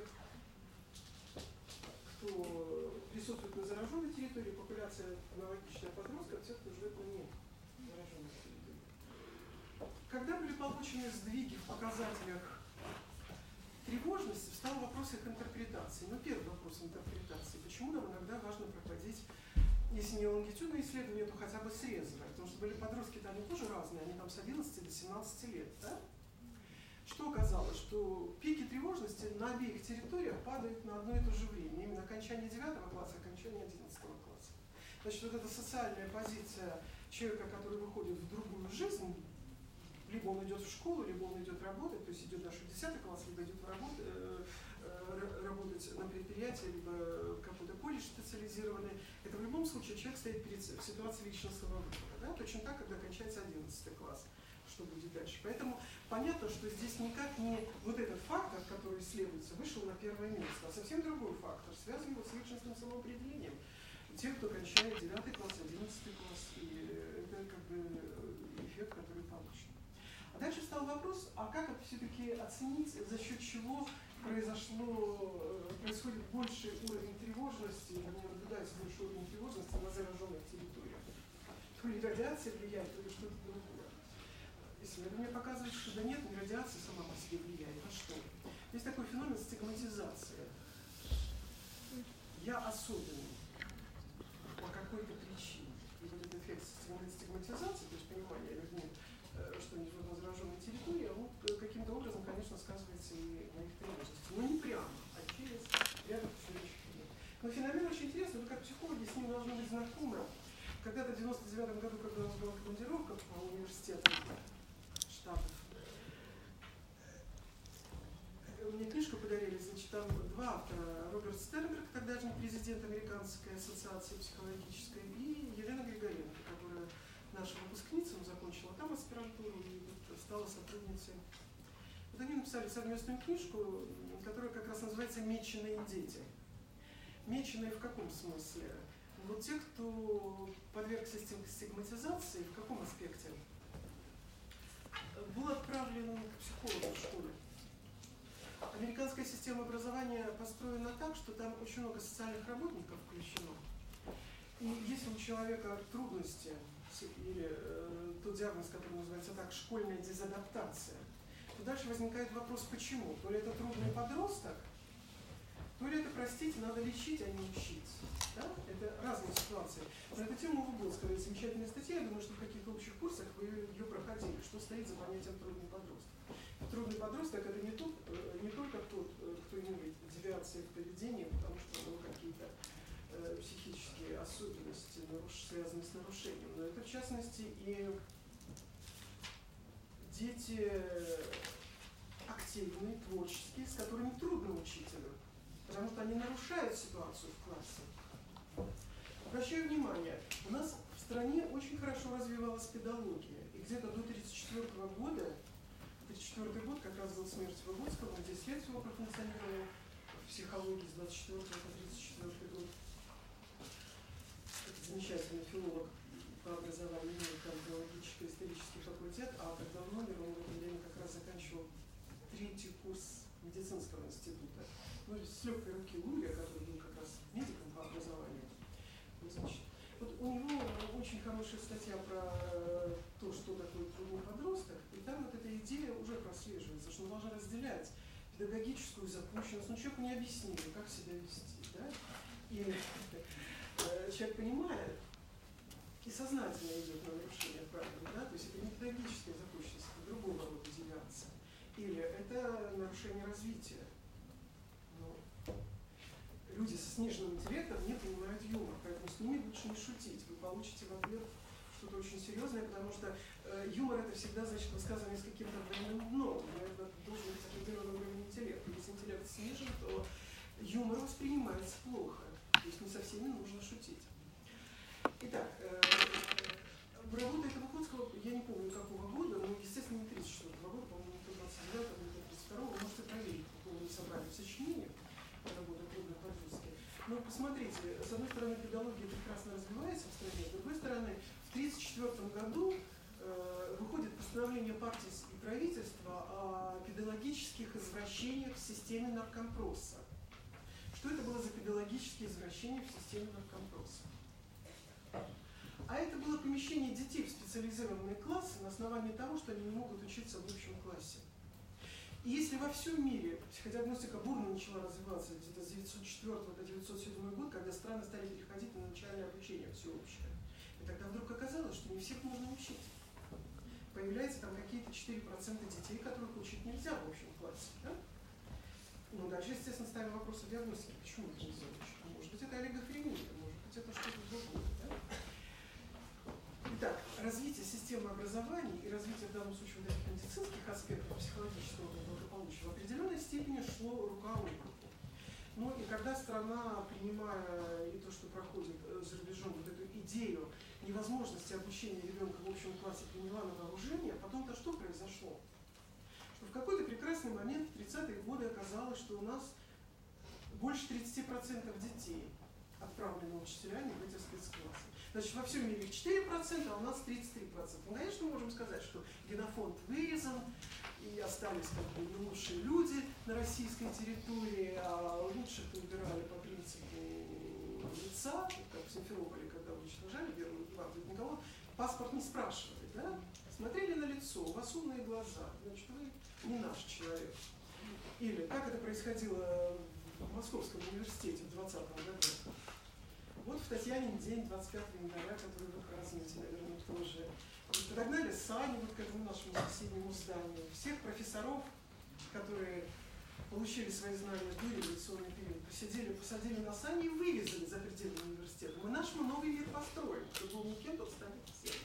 кто присутствует на зараженной территории, популяция аналогичная подростков, тех, кто живет на незараженной территории. Когда были получены сдвиги в показателях тревожности, встал вопрос их интерпретации. Ну, первый вопрос интерпретации. Почему нам иногда важно проходить, если не лонгитюдное исследование, то хотя бы срезовое? Потому что были подростки-то, они тоже разные, они там с 11 до 17 лет, да? Что оказалось? Что пики тревожности на обеих территориях падают на одно и то же время. Именно окончание 9 класса и окончание 11 класса. Значит, вот эта социальная позиция человека, который выходит в другую жизнь, либо он идет в школу, либо он идет работать, то есть идет даже в 10 класс, либо идет работать на предприятии, либо в какой-то колледж специализированный. Это в любом случае человек стоит перед ситуацией личностного выбора. Да? Точно так, когда кончается 11 класс, что будет дальше. Поэтому понятно, что здесь никак не вот этот фактор, который исследуется, вышел на первое место, а совсем другой фактор, связанный с личностным самоопределением. Тех, кто кончает 9 класс, 11 класс, и это как бы эффект, который получен. А дальше стал вопрос, а как все-таки оценить, за счет чего происходит больший уровень тревожности, вернее, наблюдается большой уровень тревожности на зараженных территориях. То ли радиация влияет, то ли что-то другое. Исследование показывает, что да нет, не радиация сама по себе влияет, а что? Есть такой феномен стигматизации. Я особенный по какой-то причине. И вот этот эффект стигматизации, то есть понимание, вернее, что они живут на зараженной территории, он каким-то образом, конечно, сказывается и на их тревожности. Но не прямо, а через ряд следующих лет. Но феномен очень интересный, вы как психологи с ним должны быть знакомы. Когда-то в 99 году, когда у нас была командировка по университету Штатов, мне книжку подарили, значит, там два автора, Роберт Стернберг, тогдашний президент Американской ассоциации психологической, и Елена Григоренко, которая наша выпускница, закончила там аспирантуру и вот стала сотрудницей. Вот они написали совместную книжку, которая как раз называется «Меченые дети». Меченые в каком смысле? Вот те, кто подвергся стигматизации, в каком аспекте? Был отправлен к психологу в школе. Американская система образования построена так, что там очень много социальных работников включено. И если у человека трудности или тот диагноз, который называется так, школьная дезадаптация, то дальше возникает вопрос, почему? То ли это трудный подросток, то ли это, простите, надо лечить, а не учить. Да? Это разные ситуации. На эту тему вы будете сказать замечательная статья, я думаю, что в каких-то общих курсах вы ее проходили, что стоит за понятием трудный подросток. трудный подросток это не только тот, кто имеет девиации в поведении, потому что у него какие-то психические особенности, связанные с нарушением, но это в частности и дети активные, творческие, с которыми трудно учителю, потому что они нарушают ситуацию в классе. Обращаю внимание, у нас в стране очень хорошо развивалась педагогия, и где-то до 1934 года, 1934 год как раз был смерть Выгодского, 10 лет всего профункционировал в психологии с 24 по 34 год. Это замечательный филолог по образованию, антропологическо-исторический факультет, а когда он умер, он в это время как раз заканчивал 3-й курс медицинского института. Ну, с легкой руки Лурия, который был как раз медиком по образованию. Значит, вот у него очень хорошая статья про то, что такое трудный подросток, и там вот эта идея уже прослеживается, что он должен разделять педагогическую запущенность, но человеку не объяснили, как себя вести, да? И человек понимает, и сознательно идет на нарушение правил, да? То есть это не педагогическая запущенность, это другого рода девиация. Или это нарушение развития. Люди со сниженным интеллектом не понимают юмор, поэтому с ними лучше не шутить. Вы получите в ответ что-то очень серьезное, потому что юмор это всегда значит высказывание с каким-то двойным дном. Это должен быть определенный уровень интеллекта. Если интеллект снижен, то юмор воспринимается плохо. То есть не со всеми нужно шутить. Итак, работа этого Выгодского, я не помню какого года, но, естественно, не 34-го года, по-моему, не 29-го, не 32-го, вы можете проверить, какого мы собрали в сочинении. Но посмотрите, с одной стороны, педагогия прекрасно развивается в стране, с другой стороны, в 1934 году выходит постановление партии и правительства о педагогических извращениях в системе наркомпроса. Что это было за педагогические извращения в системе наркомпроса? А это было помещение детей в специализированные классы на основании того, что они не могут учиться в общем классе. И если во всем мире психодиагностика бурно начала развиваться где-то с 1904 до 1907 год, когда страны стали переходить на начальное обучение всеобщее, и тогда вдруг оказалось, что не всех можно учить. Появляются там какие-то 4% детей, которых учить нельзя в общем классе. Да? Ну, дальше, естественно, ставим вопрос о диагностике. Почему это нельзя учить? Может быть, это олигофрения, может быть, это что-то другое. Да? Итак, развитие системы образования и развитие в данном случае вот этих медицинских аспектов психологического благополучия в определенной степени шло рука об руку. Ну и когда страна, принимая и то, что проходит за рубежом, вот эту идею невозможности обучения ребенка в общем классе приняла на вооружение, потом-то что произошло? Что в какой-то прекрасный момент в 30-е годы оказалось, что у нас больше 30% детей отправлены учителями в эти спецклассы. Значит, во всем мире 4%, а у нас 33%. Ну, конечно, мы можем сказать, что генофонд вырезан, и остались как бы не лучшие люди на российской территории, а лучших выбирали по принципу лица, как в Симферополе, когда уничтожали Белую гвардию, никого паспорт не спрашивали, да? Смотрели на лицо, у вас умные глаза, значит, вы не наш человек. Или как это происходило в Московском университете в 2020 году. Вот в Татьянин день, 25 января, который вы празднуете, наверное, тоже. Подогнали сани вот к этому нашему соседнему зданию. Всех профессоров, которые получили свои знания в дореволюционный период, посадили на сани и вывезли за пределы университета. Мы наш новый мир построим. Кто был никем, тот станет всем.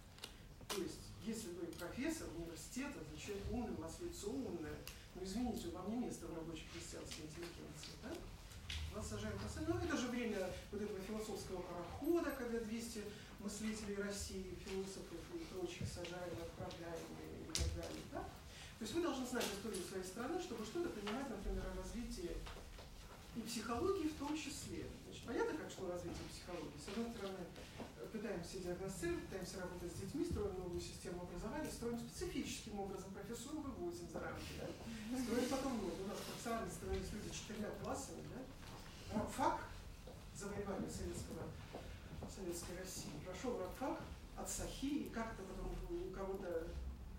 То есть, если вы профессор университета, вы человек умный, у вас лицо умное, ну извините, вам не место в рабочей крестьянской интеллигенции, да? Вас сажают на сани. Но это же время вот этого философского парохода, когда 200 мыслителей России, философов и прочих сажаем, отправляем и так далее. Да? То есть вы должны знать историю своей страны, чтобы что-то понимать, например, о развитии и психологии в том числе. Значит, понятно, как шло развитие психологии? С одной стороны, пытаемся диагностировать, пытаемся работать с детьми, строим новую систему образования, строим специфическим образом, профессуру выводим за рамки. Да? Строим потом новую. У нас профессионально становились люди 4 классами. Да? Рабфак, завоевание советской России, прошел рабфак от Сахи, и как-то потом у кого-то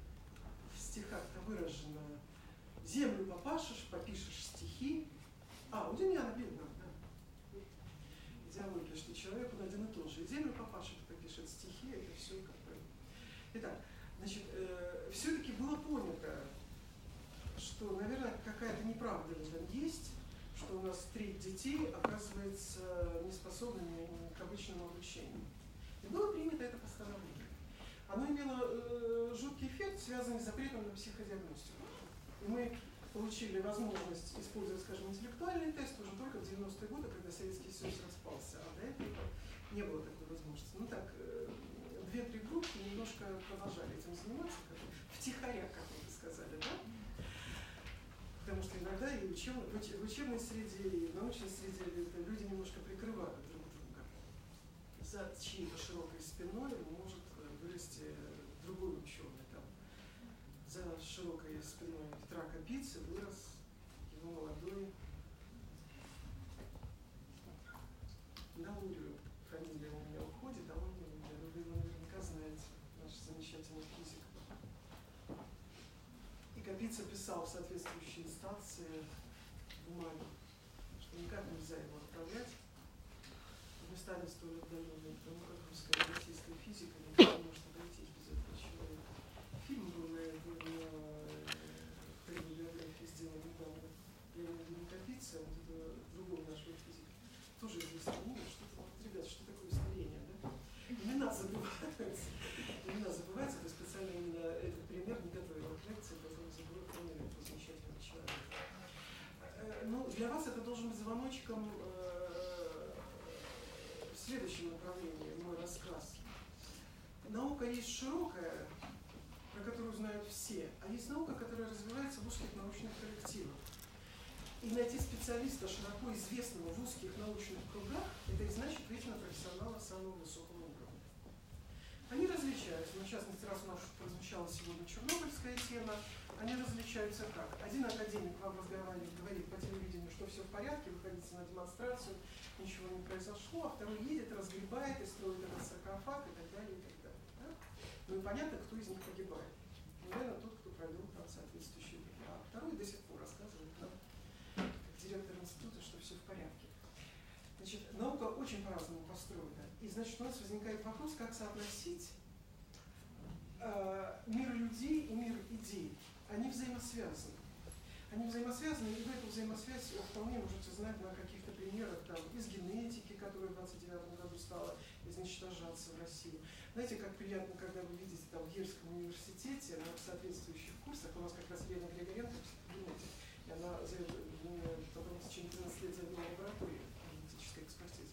в стихах-то выражено: землю попашешь, попишешь стихи. У Демьяна Бедного, да. Идеология, что человек, он один и тот же. И землю попашет, попишет стихи, это все как бы. Итак, значит, все-таки было понято, что, наверное, какая-то неправда в этом есть, что у нас треть детей оказывается неспособными к обычному обучению. И было принято это постановление. Оно имело жуткий эффект, связанный с запретом на психодиагностику. И мы получили возможность использовать, скажем, интеллектуальный тест уже только в 90-е годы, когда Советский Союз распался. А до этого не было такой возможности. Ну так, 2-3 группы немножко продолжали этим заниматься, втихаря, как вы сказали, да? Потому что иногда и в учебной среде, и в научной среде люди немножко прикрывают друг друга. За чьей-то широкой спиной может вырасти другой ученый. Там. За широкой спиной Петра Капицы вырос его молодой Галурию. Фамилия у меня уходит, а он не у меня. Вы его наверняка знаете, наш замечательный физик. И Капица писал в соответствующей инстанции бумаги, что никак нельзя его отправлять в места не столь отдаленные, потому как русская и российская физика никак не может обойтись без этого человека. Фильм был на биографии сделан недавно. Я не буду Капица, вот этого другого нашего физика. Тоже известно имя, что-то, вот, ребят, что такое старение, да? Имена забываются. Имена забываются, это специально именно этот пример не готовила к лекции, поэтому забыла фамилию этого замечательного человека. Ну, для вас это должен быть звоночком в следующем направлении, мой рассказ. Наука есть широкая, про которую знают все, а есть наука, которая развивается в узких научных коллективах. И найти специалиста, широко известного в узких научных кругах, это и значит выйти на профессионала самого высокого уровня. Они различаются, ну, в частности, раз у нас прозвучала сегодня чернобыльская тема, они различаются как? Один академик вам говорит по телевидению, что все в порядке, выходите на демонстрацию, ничего не произошло, а второй едет, разгребает и строит этот саркофаг и так далее, и так далее. Да? Ну и понятно, кто из них погибает. Наверное, тот, кто провел там соответствующие дела. А второй до сих пор рассказывает нам, как директор института, что все в порядке. Значит, наука очень по-разному построена. И, значит, у нас возникает вопрос, как соотносить мир людей и мир идей. Они взаимосвязаны. Они взаимосвязаны, и вы эту взаимосвязь вполне можете знать на каких-то примерах там, из генетики, которая в 1929 году стала изничтожаться в России. Знаете, как приятно, когда вы видите там, в Ельском университете на соответствующих курсах, у нас как раз Лена Григоренко, генетик, и она потом в течение 13 лет завела лабораторию генетической экспертизы.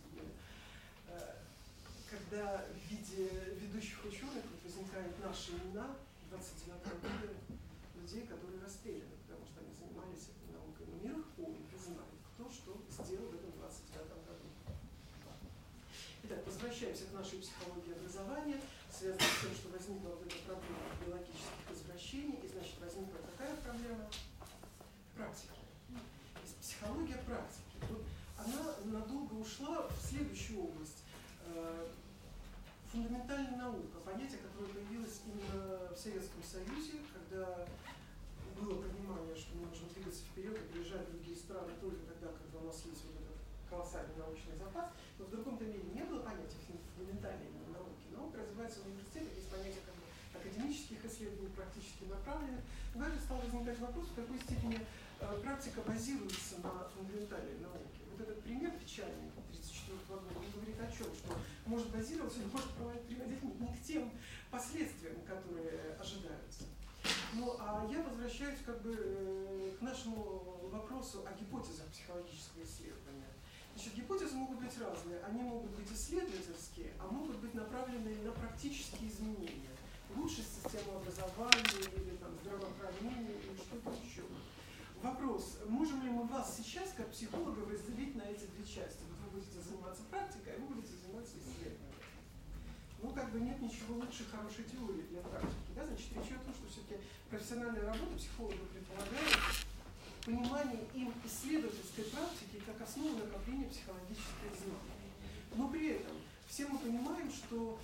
Когда в виде ведущих ученых возникают наши имена 29 года, людей, которые расстреляны, потому что они занимались этой наукой. Но мир их помнит и знает, кто что сделал в этом 29 году. Итак, возвращаемся к нашей психологии образования, связанной с тем, что возникла вот эта проблема биологических извращений, и, значит, возникла какая проблема? Практики. Психология практики. Вот она надолго ушла в следующую область. Фундаментальная наука, понятие, которое появилось именно в Советском Союзе, когда было понимание, что мы можем двигаться вперед и приезжать в другие страны только тогда, когда у нас есть вот этот колоссальный научный запас, но в другом-то мире не было понятия фундаментальной науки. Наука развивается в университетах, есть понятие как бы, академических исследований, практически направленных. Но дальше стал возникать вопрос, в какой степени практика базируется на фундаментальной науке. Вот этот пример печальный 1934 года, он говорит о чем? Что может базироваться, но может приводить не к тем последствиям, которые ожидаются. Ну, а я возвращаюсь как бы к нашему вопросу о гипотезах психологического исследования. Значит, гипотезы могут быть разные. Они могут быть исследовательские, а могут быть направлены на практические изменения. Улучшить систему образования или там, здравоохранения или что-то еще. Вопрос, можем ли мы вас сейчас, как психологов, разделить на эти две части? Вот вы будете заниматься практикой, а вы будете заниматься исследованием. Ну, как бы нет ничего лучше хорошей теории для практики. Да? Значит, речь идет о том, что все-таки профессиональная работа психолога предполагает понимание им исследовательской практики как основу накопления психологических знаний. Но при этом все мы понимаем, что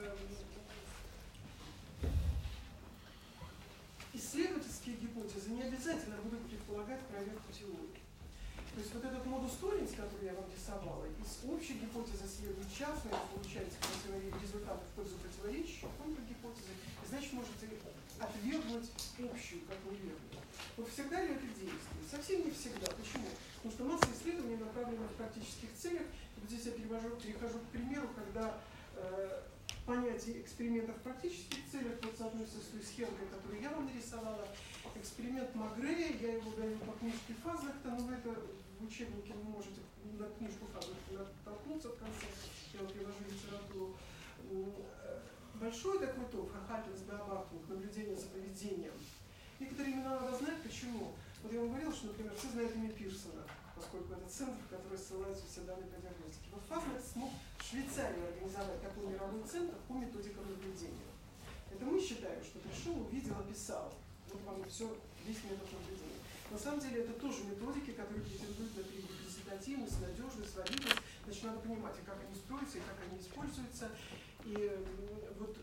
исследовательские гипотезы не обязательно будут предполагать проверку теории. То есть вот этот модус толлинс, который я вам рисовала, из общей гипотезы следует частные, получается результаты в пользу противоречащих контргипотезы, и значит можете отвергнуть общую как неверную. Вот всегда ли это действует? Совсем не всегда. Почему? Потому что масса исследований направлена в практических целях. Вот здесь я перехожу к примеру, когда понятие эксперимента в практических целях вот соотносится с той схемкой, которую я вам нарисовала. Эксперимент Магрея, я его даю по книжке Фазлахта, но вы это в учебнике вы можете на книжку Фазлахта натолкнуться в конце, я вам привожу литературу. Большой такой топ, Verhaltensbeobachtung, наблюдение за поведением. Некоторые имена надо знать, почему. Вот я вам говорила, что, например, все знают имя Пирсона, поскольку это центр, в который ссылаются все данные по диагностике. Вот Фазлахт смог в Швейцарии организовать такой мировой центр по методикам наблюдения. Это мы считаем, что пришел, увидел, описал. Вот вам все, весь метод наблюдения. На самом деле это тоже методики, которые претендуют на репрезентативность, надежность, валидность. Значит, надо понимать, как они строятся, и как они используются. И вот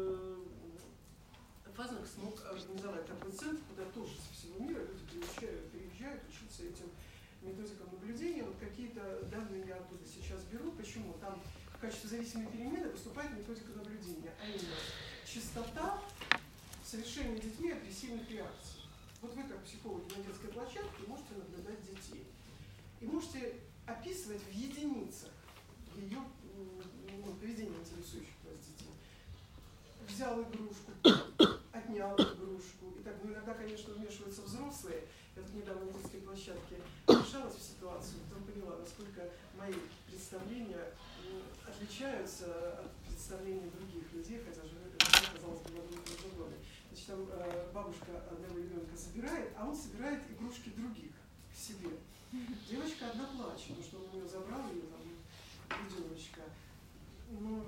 Фазлахт смог организовать такой центр, куда тоже со всего мира люди приезжают учиться этим методикам наблюдения. Вот какие-то данные я оттуда сейчас беру. Почему? Там в качестве зависимой перемены выступает методика наблюдения, а именно частота совершения детьми агрессивных реакций. Вот вы, как психологи на детской площадке, можете наблюдать детей. И можете описывать в единицах ее поведение интересующих вас детей. Взял игрушку, отнял игрушку. И так, иногда, конечно, вмешиваются взрослые. Я тут недавно на детской площадке вмешалась в ситуацию, потом поняла, насколько мои представления отличаются от представлений других людей, хотя же это, казалось бы, в одном и том доме. Значит, там бабушка одного ребенка собирает, а он собирает игрушки других к себе. Девочка одна плачет, потому что он у нее забрал ее, там, ребеночка. Ну,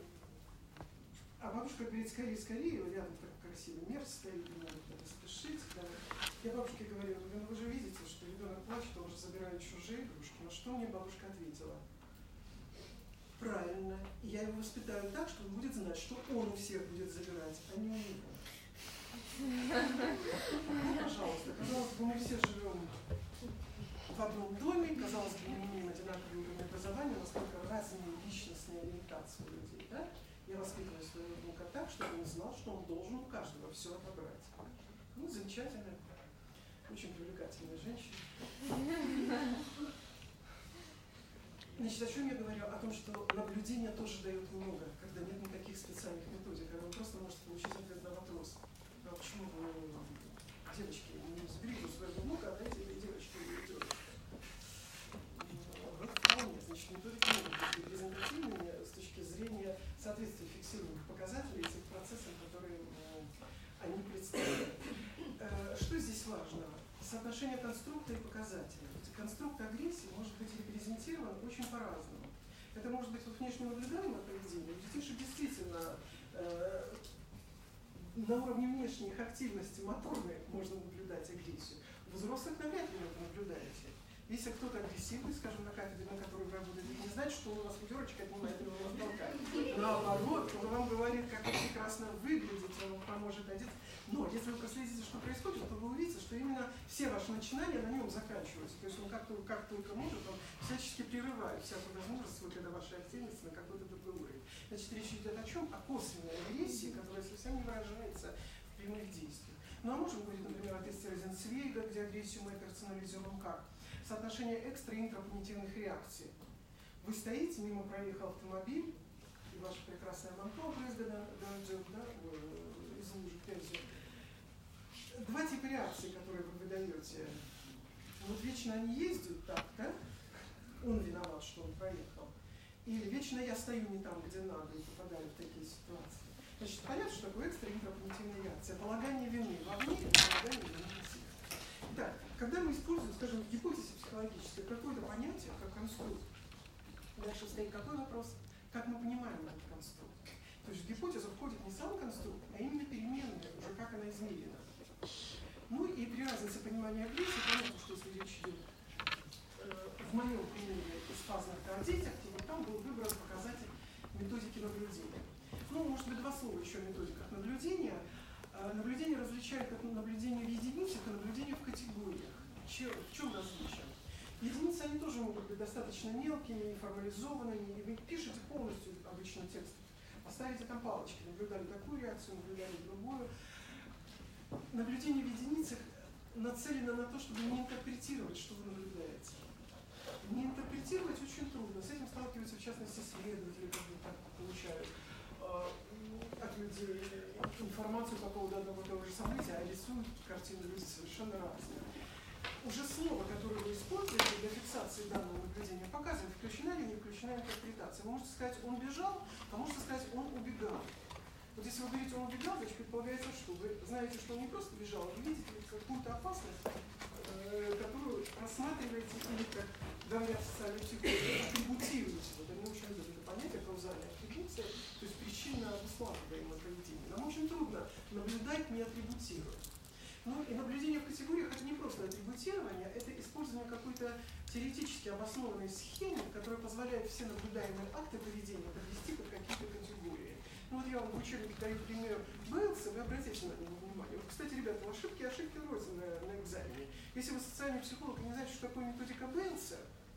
а бабушка говорит, скорее, скорее, рядом так красивый мерз стоит, не надо спешить. Да. Я бабушке говорю, ну вы же видите, что ребенок плачет, он же забирает чужие игрушки. На что мне бабушка ответила? Правильно. И я его воспитаю так, что он будет знать, что он у всех будет забирать, а не у него. Ну, пожалуйста, казалось бы, мы все живем в одном доме, казалось бы, мы имеем одинаковый уровень образования, насколько разные личностные ориентации у людей. Да? Я воспитываю своего внука так, чтобы он знал, что он должен у каждого все отобрать. Ну, замечательная, очень привлекательная женщина. Значит, о чем я говорю? О том, что наблюдение тоже дает много, когда нет никаких специальных методик, когда вы просто можете получить ответ на вопрос. А почему вы, девочки, не сберегли своего внука, отдайте этой девочке ее идет? Вот вполне. Значит, методики могут быть репрезентативными с точки зрения соответствия фиксируемых показателей этих процессов, которые они представляют. Что здесь важно? Соотношение конструкта и показателя. Конструкт агрессии может быть репрезентирован очень по-разному. Это может быть внешне наблюдаемое поведение. У детишек действительно на уровне внешних активностей моторной можно наблюдать агрессию. У взрослых навряд ли вы это наблюдаете. Если кто-то агрессивный, скажем, на кафедре, на которой вы работаете, не знает, что у вас ведерочка отнимает, и он вас толкает. Наоборот, он вам говорит, как вы прекрасно выглядите, он вам поможет одеться. Но если вы проследите, что происходит, то вы увидите, что именно все ваши начинания на нем заканчиваются. То есть он как только может, он всячески прерывает всякую возможность выхода вашей активности на какой-то другой уровень. Значит, речь идет о чем? О косвенной агрессии, которая совсем не выражается в прямых действиях. Ну а можем говорить, например, о тесте Розенцвейга, где агрессию мы персонализируем как? Соотношение экстра- и интракогнитивных реакций. Вы стоите, мимо проехал автомобиль, и ваше прекрасное манто брызгано дойдет, да, из лужи к пензию. Два типа реакций, которые вы выдаете. Вот вечно они ездят так, да? Он виноват, что он проехал. Или вечно я стою не там, где надо, и попадаю в такие ситуации. Значит, понятно, что такое экстра- и интракогнитивная реакция. Полагание вины вовне и полагание вины в себе. Итак, когда мы используем, скажем, в гипотезе психологической какое-то понятие, как конструкт, дальше стоит какой вопрос? Как мы понимаем этот конструкт? То есть в гипотезу входит не сам конструкт, а именно переменная, уже как она измерена. Ну и при разнице понимания агрессии, понятно, что если речь идет в моем примере из Фазлахта о детях, то вот там был выбран показатель методики наблюдения. Ну, может быть, два слова еще о методиках наблюдения. Наблюдение различают как наблюдение в единицах и наблюдение в категориях. В чем различие? Единицы, они тоже могут быть достаточно мелкими, неформализованными, и вы пишете полностью обычно текст. Поставите там палочки, наблюдали такую реакцию, наблюдали другую. Наблюдение в единицах нацелена на то, чтобы не интерпретировать, что вы наблюдаете. Не интерпретировать очень трудно. С этим сталкиваются, в частности, исследователи, которые так получают от людей информацию по поводу одного и того же события, а рисуют картины люди совершенно разные. Уже слово, которое вы используете для фиксации данного наблюдения, показывает, включена или не включена интерпретация. Вы можете сказать, он бежал, а можете сказать, он убегал. Вот если вы говорите, он убегал, значит предполагается, что вы знаете, что он не просто бежал, а вы видите какую-то опасность, которую рассматриваете или, как говорят социальные психологи, атрибутируете. Вот они очень любят это понятие, каузальная атрибуция, то есть причинно обуславливаемое поведение. Нам очень трудно наблюдать, не атрибутируя. Ну и наблюдение в категориях — это не просто атрибутирование, это использование какой-то теоретически обоснованной схемы, которая позволяет все наблюдаемые акты поведения подвести под какие-то категории. Ну вот я вам в учебнике даю пример Бейлса, вы обратите на него внимание. Вот, кстати, ребята, ошибки рознь на экзамене. Если вы социальный психолог и не знаете, что такое методика Бейлса,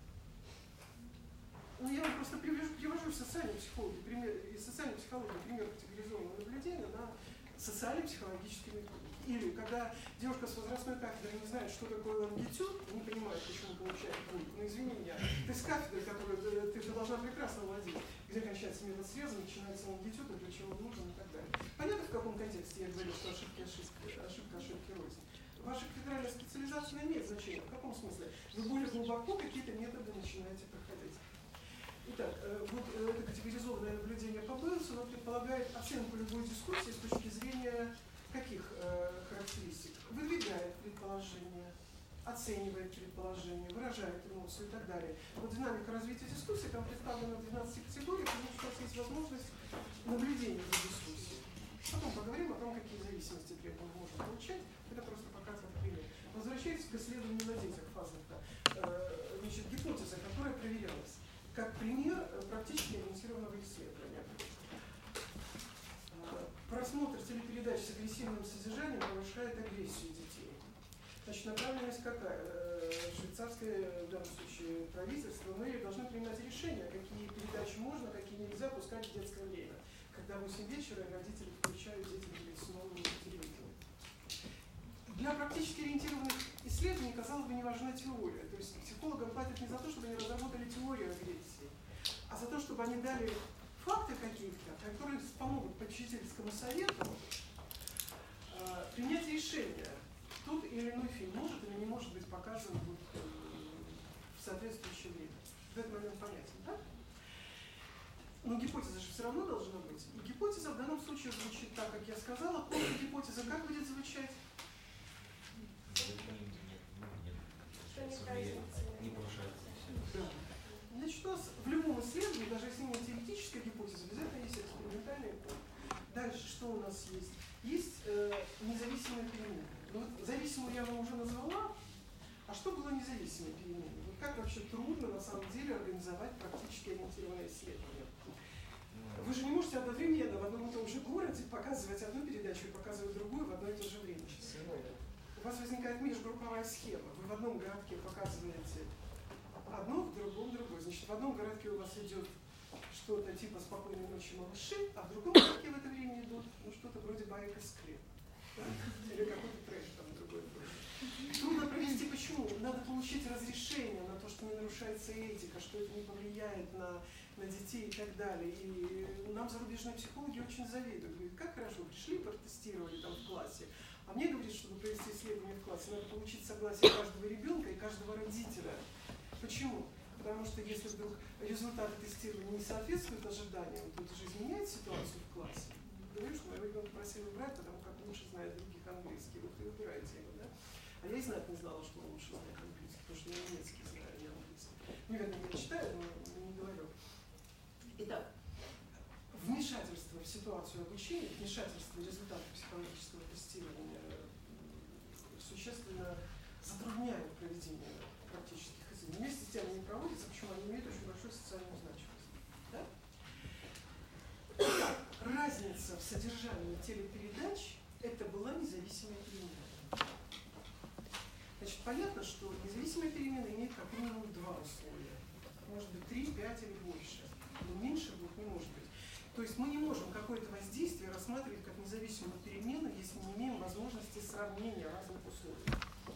ну я вам просто привожу из социальной психологии пример категоризованного наблюдения на социально-психологической методике. Или когда девушка с возрастной кафедры не знает, что такое лонгитюд, не понимает, почему получает двойку. Ну извини меня, ты с кафедры, которую ты должна прекрасно владеть, где кончается метод среза, начинается лонгитюд, для чего нужен и так далее. Понятно, в каком контексте я говорю, что ошибка рознь. Ваша кафедральная специализация не имеет значения. В каком смысле? Вы более глубоко какие-то методы начинаете проходить. Итак, вот это категоризованное наблюдение по Бейлсу, оно предполагает оценку любой дискуссии с точки зрения каких характеристик? Выдвигает предположение, оценивает предположение, выражает эмоцию и так далее. Вот динамика развития дискуссии, там представлена в 12 категориях, и у нас есть возможность наблюдения за дискуссией. Потом поговорим о том, какие зависимости при этом мы можем получать. Это просто показывает пример. Возвращаясь к исследованию на детях фазных, значит, гипотеза, которая проверялась как пример практически ориентированного исследования. Просмотр телепередач с агрессивным содержанием повышает агрессию детей. Значит, направленность какая? Швейцарское, в данном случае, правительство, мы должны принимать решения, какие передачи можно, какие нельзя пускать в детское время. Когда в 8 вечера родители включают детям перед сном телевизор. Для практически ориентированных исследований, казалось бы, не важна теория. То есть психологам платят не за то, чтобы они разработали теорию агрессии, а за то, чтобы они дали факты какие-то, которые помогут попечительскому совету принять решение, тот или иной фильм может или не может быть показан в соответствующее время. В этот момент понятен, да? Но гипотеза же все равно должна быть. И гипотеза в данном случае звучит так, как я сказала. Контргипотеза как будет звучать? Не повышается. Да. Значит, у нас в любом исследовании, даже если не теоретическая гипотеза, обязательно есть экспериментальный пол. Дальше что у нас есть? Есть независимые перемены. Ну, вот зависимую я вам уже назвала. А что было независимой переменой? Вот как вообще трудно на самом деле организовать практически ориентированное исследование? Вы же не можете одновременно в одном и том же городе показывать одну передачу и показывать другую в одно и то же время. У вас возникает межгрупповая схема. Вы в одном городке показываете одно, в другом другое. Значит, в одном городке у вас идет что-то типа «Спокойной ночи, малыши», а в другом городке в это время идут что-то вроде «Байка скреп». Да? Или какой-то трэш там другой. Трудно провести. Почему? Надо получить разрешение на то, что не нарушается этика, что это не повлияет на детей и так далее. И нам зарубежные психологи очень завидуют. Говорят, как хорошо, пришли, протестировали там в классе. А мне говорят, чтобы провести исследование в классе, надо получить согласие каждого ребенка и каждого родителя. Почему? Потому что если вдруг результаты тестирования не соответствуют ожиданиям, то это же изменяет ситуацию в классе. Говорю, что моего ребенка просили убрать, потому как лучше знает других английский. Вот вы выбираете его, да? А я и знать не знала, что он лучше знает английский, потому что я немецкий знаю, не английский. Ну, верно, я читаю, но не говорю. Итак, вмешательство в ситуацию обучения, вмешательство в результаты психологического тестирования существенно затрудняют проведение практических исследований. Вместе с тем они проводятся, почему они имеют очень большую социальную значимость. Да? Разница в содержании телепередач – это была независимая перемена. Значит, понятно, что независимая перемена имеет как минимум два условия. Может быть 3, 5 или больше. Но меньше будет не может быть. То есть мы не можем какое-то воздействие рассматривать как независимую перемену, если не имеем возможности сравнения разных условий.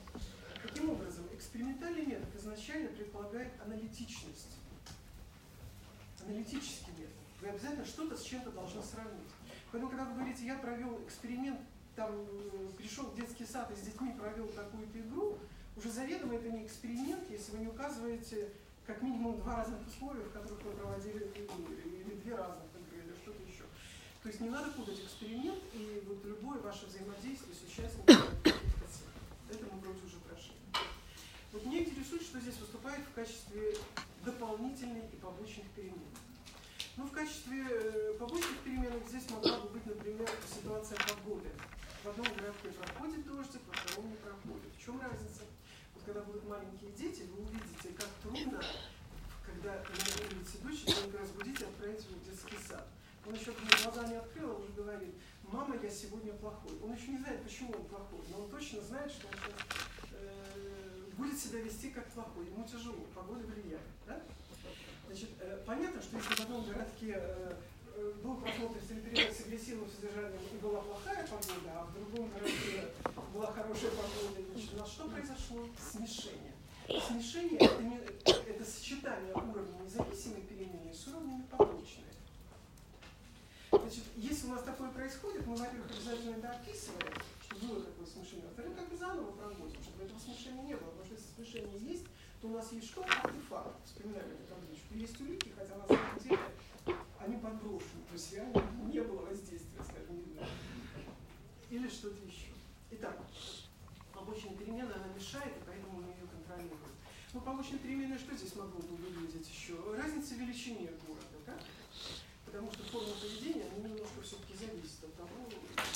Каким образом? Экспериментальный метод изначально предполагает аналитичность. Аналитический метод. Вы обязательно что-то с чем-то должны сравнить. Поэтому, когда вы говорите, я провел эксперимент, там, пришел в детский сад и с детьми провел какую-то игру, уже заведомо это не эксперимент, если вы не указываете как минимум 2 разных условия, в которых вы проводили эту игру, или 2 разных игры, или что-то еще. То есть не надо путать эксперимент и вот любое ваше взаимодействие с участниками каких-то целей. Это мы вроде уже прошли. Вот меня интересует, что здесь выступает в качестве дополнительных и побочных перемен. Ну, в качестве побочных переменных здесь могла бы быть, например, ситуация погоды. В одном городке проходит дождик, во втором не проходит. В чем разница? Вот когда будут маленькие дети, вы увидите, как трудно, когда на улице дождь, ребенка разбудить и отправить его в детский сад. Он еще глаза не открыл, а уже говорит: мама, я сегодня плохой. Он еще не знает, почему он плохой, но он точно знает, что он сейчас будет себя вести как плохой. Ему тяжело, погода влияет. Да? Значит, понятно, что если в одном городке был просмотр телепередач с агрессивным содержанием и была плохая погода, а в другом городке была хорошая погода, значит, у нас что произошло? Смешение. Смешение – это сочетание уровня независимой перемены с уровнями побочной. Значит, если у нас такое происходит, мы, во-первых, обязательно это описываем, что было такое смешение, во-вторых, как бы заново проводим, чтобы этого смешения не было, потому что если смешение есть, то у нас есть что? Артефакт. Вспоминаем эту табличку. Есть улики, хотя на самом деле они подброшены, то есть реально не было воздействия, скажем, или что-то еще. Итак, побочная перемена, она мешает, и поэтому мы ее контролируем. Ну, побочная перемена, что здесь могло бы выглядеть еще? Разница в величине города, да? Потому что форма поведения, она немножко все-таки зависит от того,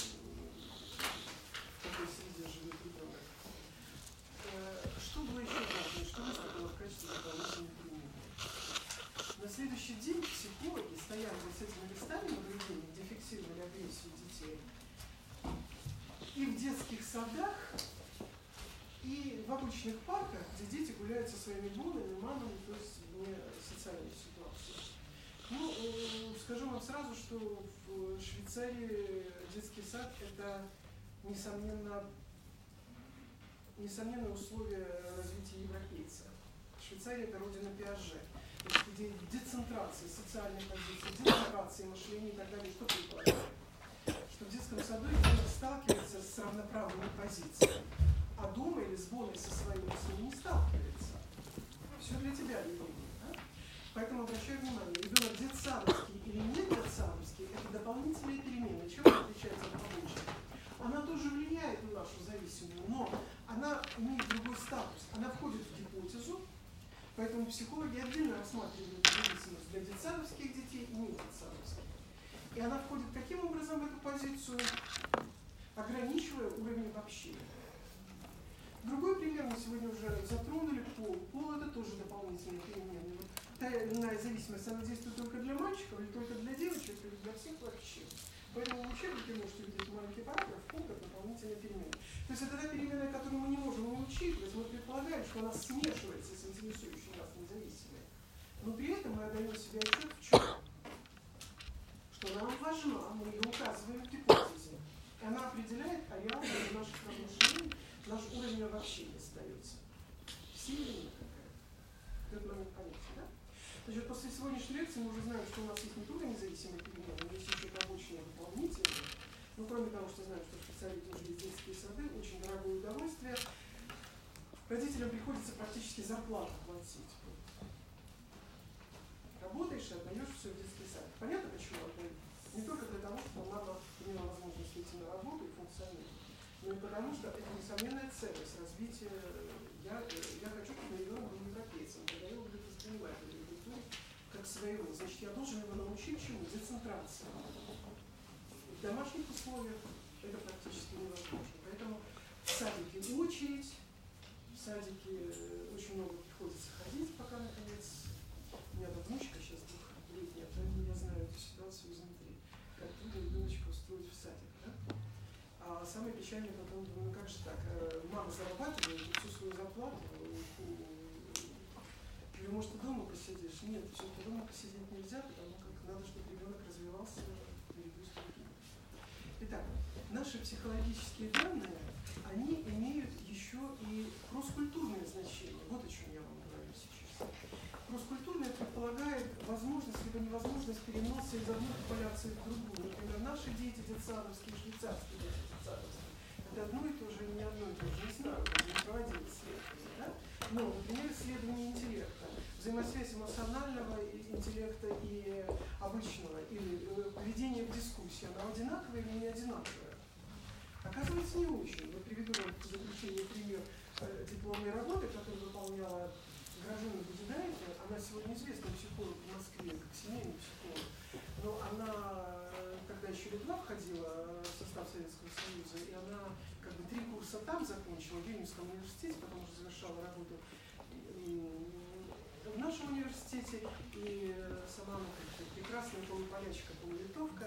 в какой среде живет ребенок. Что было еще важно, что выступило в качестве дополнительной перемены? На следующий день психологи стояли вот с этими листами наблюдения, где фиксировали агрессию детей, и в детских садах, и в обычных парках, где дети гуляют со своими бонами, мамами, то есть вне социальной ситуации. Ну, скажу вам сразу, что в Швейцарии детский сад – это, несомненно, условия развития европейца. Швейцария – это родина Пиаже, где децентрация социальной позиции, децентрация мышления и так далее. Что предполагает? Что в детском саду ребенок сталкивается с равноправными позициями, а дома или с боной со своим с не сталкивается. Все для тебя, ребенок. Поэтому обращаю внимание, ребенок детсадовский или не детсадовский – это дополнительные перемены. Чем она отличается от побочной? Она тоже влияет на нашу зависимую, но она имеет другой статус. Она входит в гипотезу, поэтому психологи отдельно рассматривают зависимость для детсадовских детей и не детсадовских. И она входит каким образом в эту позицию? Ограничивая уровень обобщения. Другой пример мы сегодня уже затронули – пол. Пол – это тоже дополнительные перемены. Иная зависимость, она действует только для мальчиков, или только для девочек, или для всех вообще. Поэтому в учебнике можете видеть маленький параграф, пол как дополнительная перемена. То есть это та перемена, которую мы не можем не учитывать, мы предполагаем, что она смешивается с интересующей нас независимой. Но при этом мы отдаем себе отчет в чем? Что она нам важна, мы ее указываем в гипотезе. И она определяет ареал наших размышлений, наш уровень обобщения остается. Сильная какая-то. Этот момент понятен, да? Значит, после сегодняшней лекции мы уже знаем, что у нас есть не только независимые перемены, но есть еще побочные дополнительные. Ну, кроме того, что знаем, что в Швейцарии тоже есть детские сады, очень дорогое удовольствие. Родителям приходится практически зарплату платить. Работаешь и отдаешь все в детский сад. Понятно, почему отдают? Не только для того, что мама имела возможность уйти на работу и функционировать, но и потому, что это несомненная ценность развития. Я хочу, чтобы ребенок был европейцем, когда я его буду воспринимать в этой культуре как своего. Значит, я должен его научить чему? Децентрации. В домашних условиях это практически невозможно. Поэтому в садике очередь, в садике очень много приходится ходить, пока наконец. У меня там внучка сейчас двухлетняя, поэтому я знаю эту ситуацию изнутри. Как трудно ребеночка устроить в садик. Да? А самое печальное потом, думаю, ну как же так, мама зарабатывает всю свою зарплату, или может ты дома посидишь? Нет, все-таки дома посидеть нельзя, потому как надо, чтобы ребенок развивался наряду с другими. Итак, наши психологические данные они имеют еще и кросс-культурное значение. Вот о чем я вам говорю сейчас. Кросс-культурное предполагает возможность либо невозможность переноса из одной популяции в другую. Например, наши дети детсадовские, швейцарские дети детсадовские. Это одно и то же, и не одно и то же. Не знаю, не проводили исследования. Да? Но, например, исследование интеллекта. Взаимосвязь эмоционального интеллекта и обычного, или поведение в дискуссии, она одинаковая или не одинаковая? Оказывается, не очень. Я приведу вам в заключение пример дипломной работы, которую выполняла Гражина Будидаева. Она сегодня известная психолог в Москве, как семейный психолог. Но она, когда еще лет 2 входила в состав Советского Союза, и она как бы 3 курса там закончила, в Вильнюсском университете, потом уже завершала работу в нашем университете, и сама она прекрасная полуполячка, полулитовка,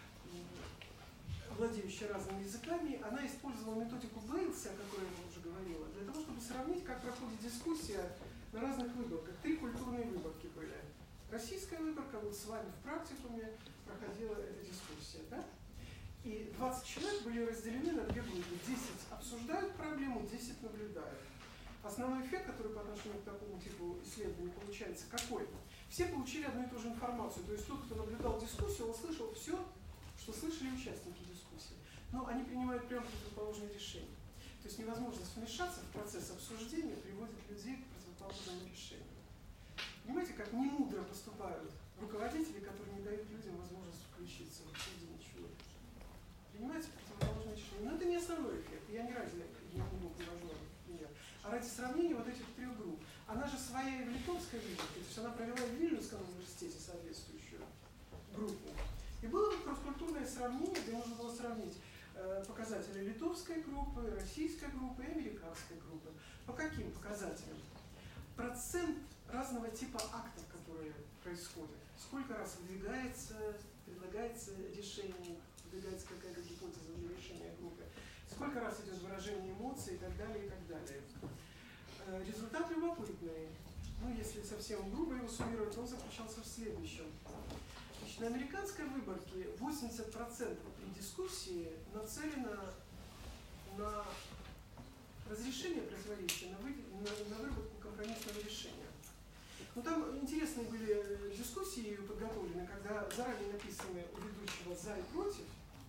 владеющая разными языками, она использовала методику Бейлса, о которой я уже говорила, для того, чтобы сравнить, как проходит дискуссия на разных выборках. 3 культурные выборки были. Российская выборка, вот с вами в практикуме проходила эта дискуссия, да? И 20 человек были разделены на 2 группы. 10 обсуждают проблему, 10 наблюдают. Основной эффект, который по отношению к такому типу исследований получается, какой? Все получили одну и ту же информацию. То есть тот, кто наблюдал дискуссию, он слышал все, что слышали участники дискуссии. Но они принимают прямо противоположные решения. То есть невозможность вмешаться в процесс обсуждения приводит людей к противоположному решению. Понимаете, как немудро поступают руководители, которые не дают людям возможность включиться в обсуждение чего-то. Принимается противоположное решение. Но это не основной эффект. Я не ради него привожу пример. А ради сравнения вот этих 3 групп. Она же своя и в литовской выборке, то есть она провела в Вильнюсском университете соответствующую группу. И было кросс-культурное сравнение, где можно было сравнить показатели литовской группы, российской группы и американской группы. По каким показателям? Процент разного типа актов, которые происходят. Сколько раз выдвигается, предлагается решение, выдвигается какая-то гипотеза для решения группы. Сколько раз идет выражение эмоций и так далее, и так далее. Результат любопытный. Ну, если совсем грубо его суммировать, он заключался в следующем. Значит, на американской выборке 80% при дискуссии нацелено на разрешение противоречия, на выработку компромиссного решения. Но там интересные были дискуссии подготовлены, когда заранее написаны у ведущего «за» и «против»,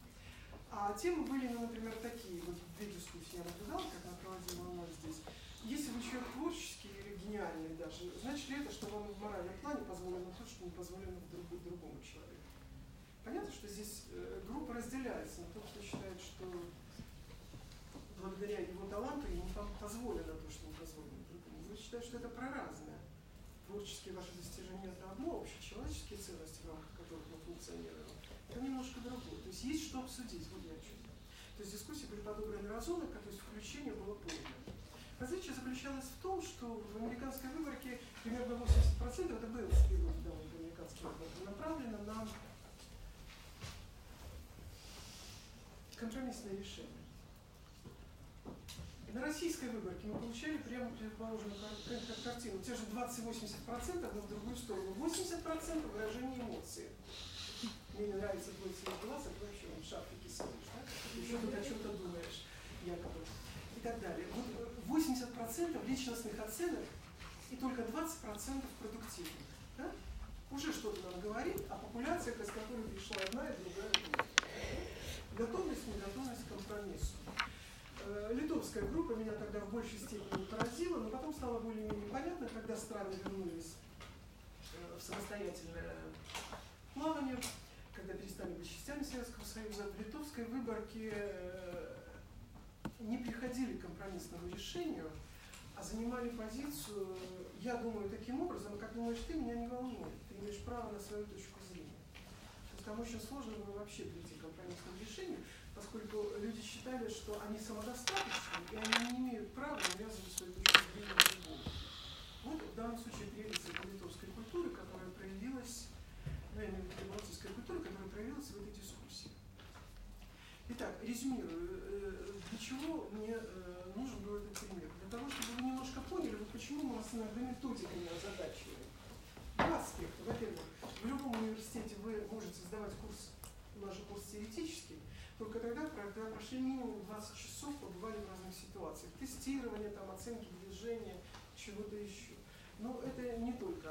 а темы были, ну, например, такие, вот 2 дискуссии я наблюдала, как она проводила у нас здесь. Если вы человек творческий или гениальный даже, значит ли это, что вам в моральном плане позволено то, что не позволено другому человеку? Понятно, что здесь группа разделяется на том, кто считает, что благодаря его таланту ему там позволено то, что не позволено другому. Вы считаете, что это проразное. Творческие ваши достижения – это одно, общечеловеческие ценности, в рамках которых мы функционируем, это немножко другое. То есть есть что обсудить, вот я чувствую. То есть дискуссии были подобраны разумно, то есть включение было полное. Различие заключалось в том, что в американской выборке примерно 80%, это было исследование данных в американской выборке, направлено на компромиссное решение. На российской выборке мы получали прямо предположенную картину. Те же 20-80%, но в другую сторону. 80% выражение эмоций. Мне не нравится твой цвет глаз, а ты вообще в шапке сидишь, да? Еще тут о чем-то думаешь, якобы. И так далее. Вот 80% личностных оценок и только 20% продуктивных. Да? Уже что-то нам говорит о популяциях, из которых пришла одна и другая группа. Готовность, неготовность к компромиссу. Литовская группа меня тогда в большей степени поразила, но потом стало более-менее понятно, когда страны вернулись в самостоятельное плавание, когда перестали быть частями Советского Союза, в литовской выборке не приходили к компромиссному решению, а занимали позицию, я думаю, таким образом, как думаешь ты, меня не волнует, ты имеешь право на свою точку зрения. То есть там очень сложно было вообще прийти к компромиссному решению, поскольку люди считали, что они самодостаточны, и они не имеют права навязывать свою точку зрения другому. Вот в данном случае прелесть литовской культуры, которая проявилась, ну, я имею в виду балтийской культуры, которая проявилась в этой дискуссии. Итак, резюмирую, для чего мне нужен был этот пример? Для того, чтобы вы немножко поняли, вот почему мы вас иногда методиками озадачиваем. 2 аспекта. Во-первых, в любом университете вы можете сдавать курс, наш курс теоретический, только тогда, когда прошли минимум 20 часов, побывали в разных ситуациях. Тестирование, там, оценки движения, чего-то еще. Но это не только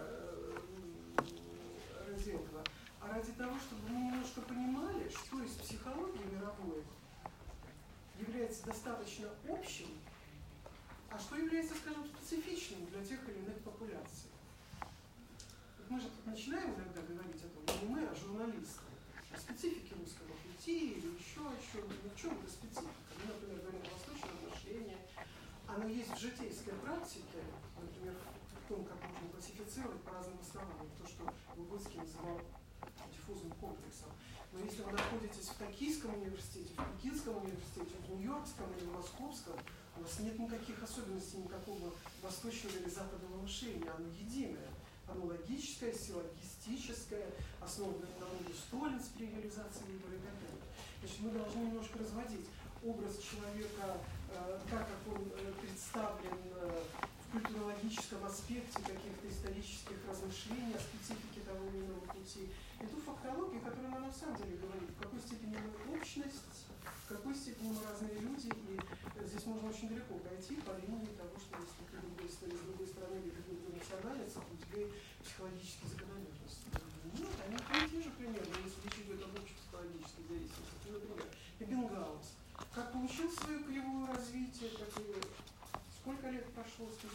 ради этого, а ради того, чтобы мы немножко понимали, что из психологии мировой является достаточно общим, а что является, скажем, специфичным для тех или иных популяций. Вот мы же начинаем иногда говорить о том, не мы, а журналисты, о специфике русского пути или еще о чем-то. В чем это специфика? Мы, например, говорим о восточном отношении. Оно есть в житейской практике, например, в том, как можно классифицировать по разным основаниям, то, что Выгодский называл диффузным комплексом. Но если вы находитесь в Токийском университете, в Пекинском университете, в Нью-Йоркском или в Московском, у вас нет никаких особенностей, никакого восточного или западного мышления, оно единое. Оно логическое, силлогистическое, основанное на роли Столинс при реализации выбора и так далее. Значит, мы должны немножко разводить образ человека, так как он представлен в культурологическом аспекте каких-то исторических размышлений о специфике того или иного пути, и ту фактологию, которая нам на самом деле говорит, в какой степени мы общность, в какой степени мы разные люди, и здесь можно очень далеко пройти по линии того, что если ты с другой стороны или другой национальности, то у тебя психологические закономерности. Нет, они те же примерно, если речь идет об общей психологической зависимости. Например, Эббингаус. Как получил свое кривое развитие, так и сколько лет прошло с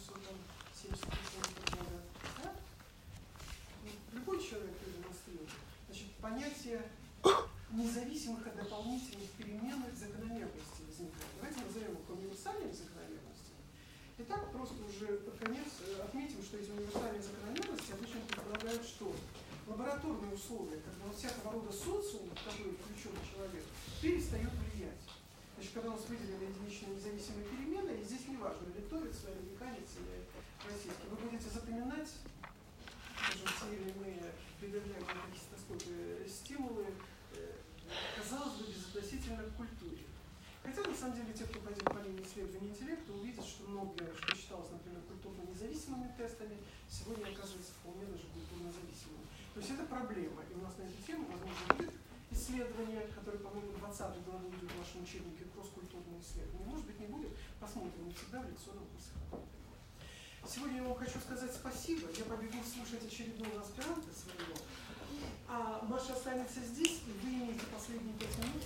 1878 года? Да? Любой человек демонстрирует. Значит, понятие независимых от дополнительных переменных закономерностей возникает. Давайте назовем их универсальными закономерностями. Итак, просто уже под конец отметим, что эти универсальные закономерности обычно предполагают, что лабораторные условия, когда у всякого рода социум, в который включен человек, перестает влиять. Значит, когда у нас выделены единичные независимые перемены, и здесь не важно, литовец, американец или российский, вы будете запоминать, скажем, те или иные предъявляемые какие-то стимулы, казалось бы, безотносительно к культуре. Хотя, на самом деле, те, кто пойдет по линии исследования интеллекта, увидят, что многое, что считалось, например, культурно-независимыми тестами, сегодня оказывается вполне даже культурно-зависимыми. То есть это проблема. И у нас на эту тему, возможно, будет исследование, которое, по-моему, 20-й главой идет в нашем учебнике «Кросс-культурные исследования». Может быть, не будет. Посмотрим. Не всегда в лекционном курсе. Сегодня я вам хочу сказать спасибо. Я побегу слушать очередного аспиранта своего. А Маша останется здесь, и вы имеете последние 5 минут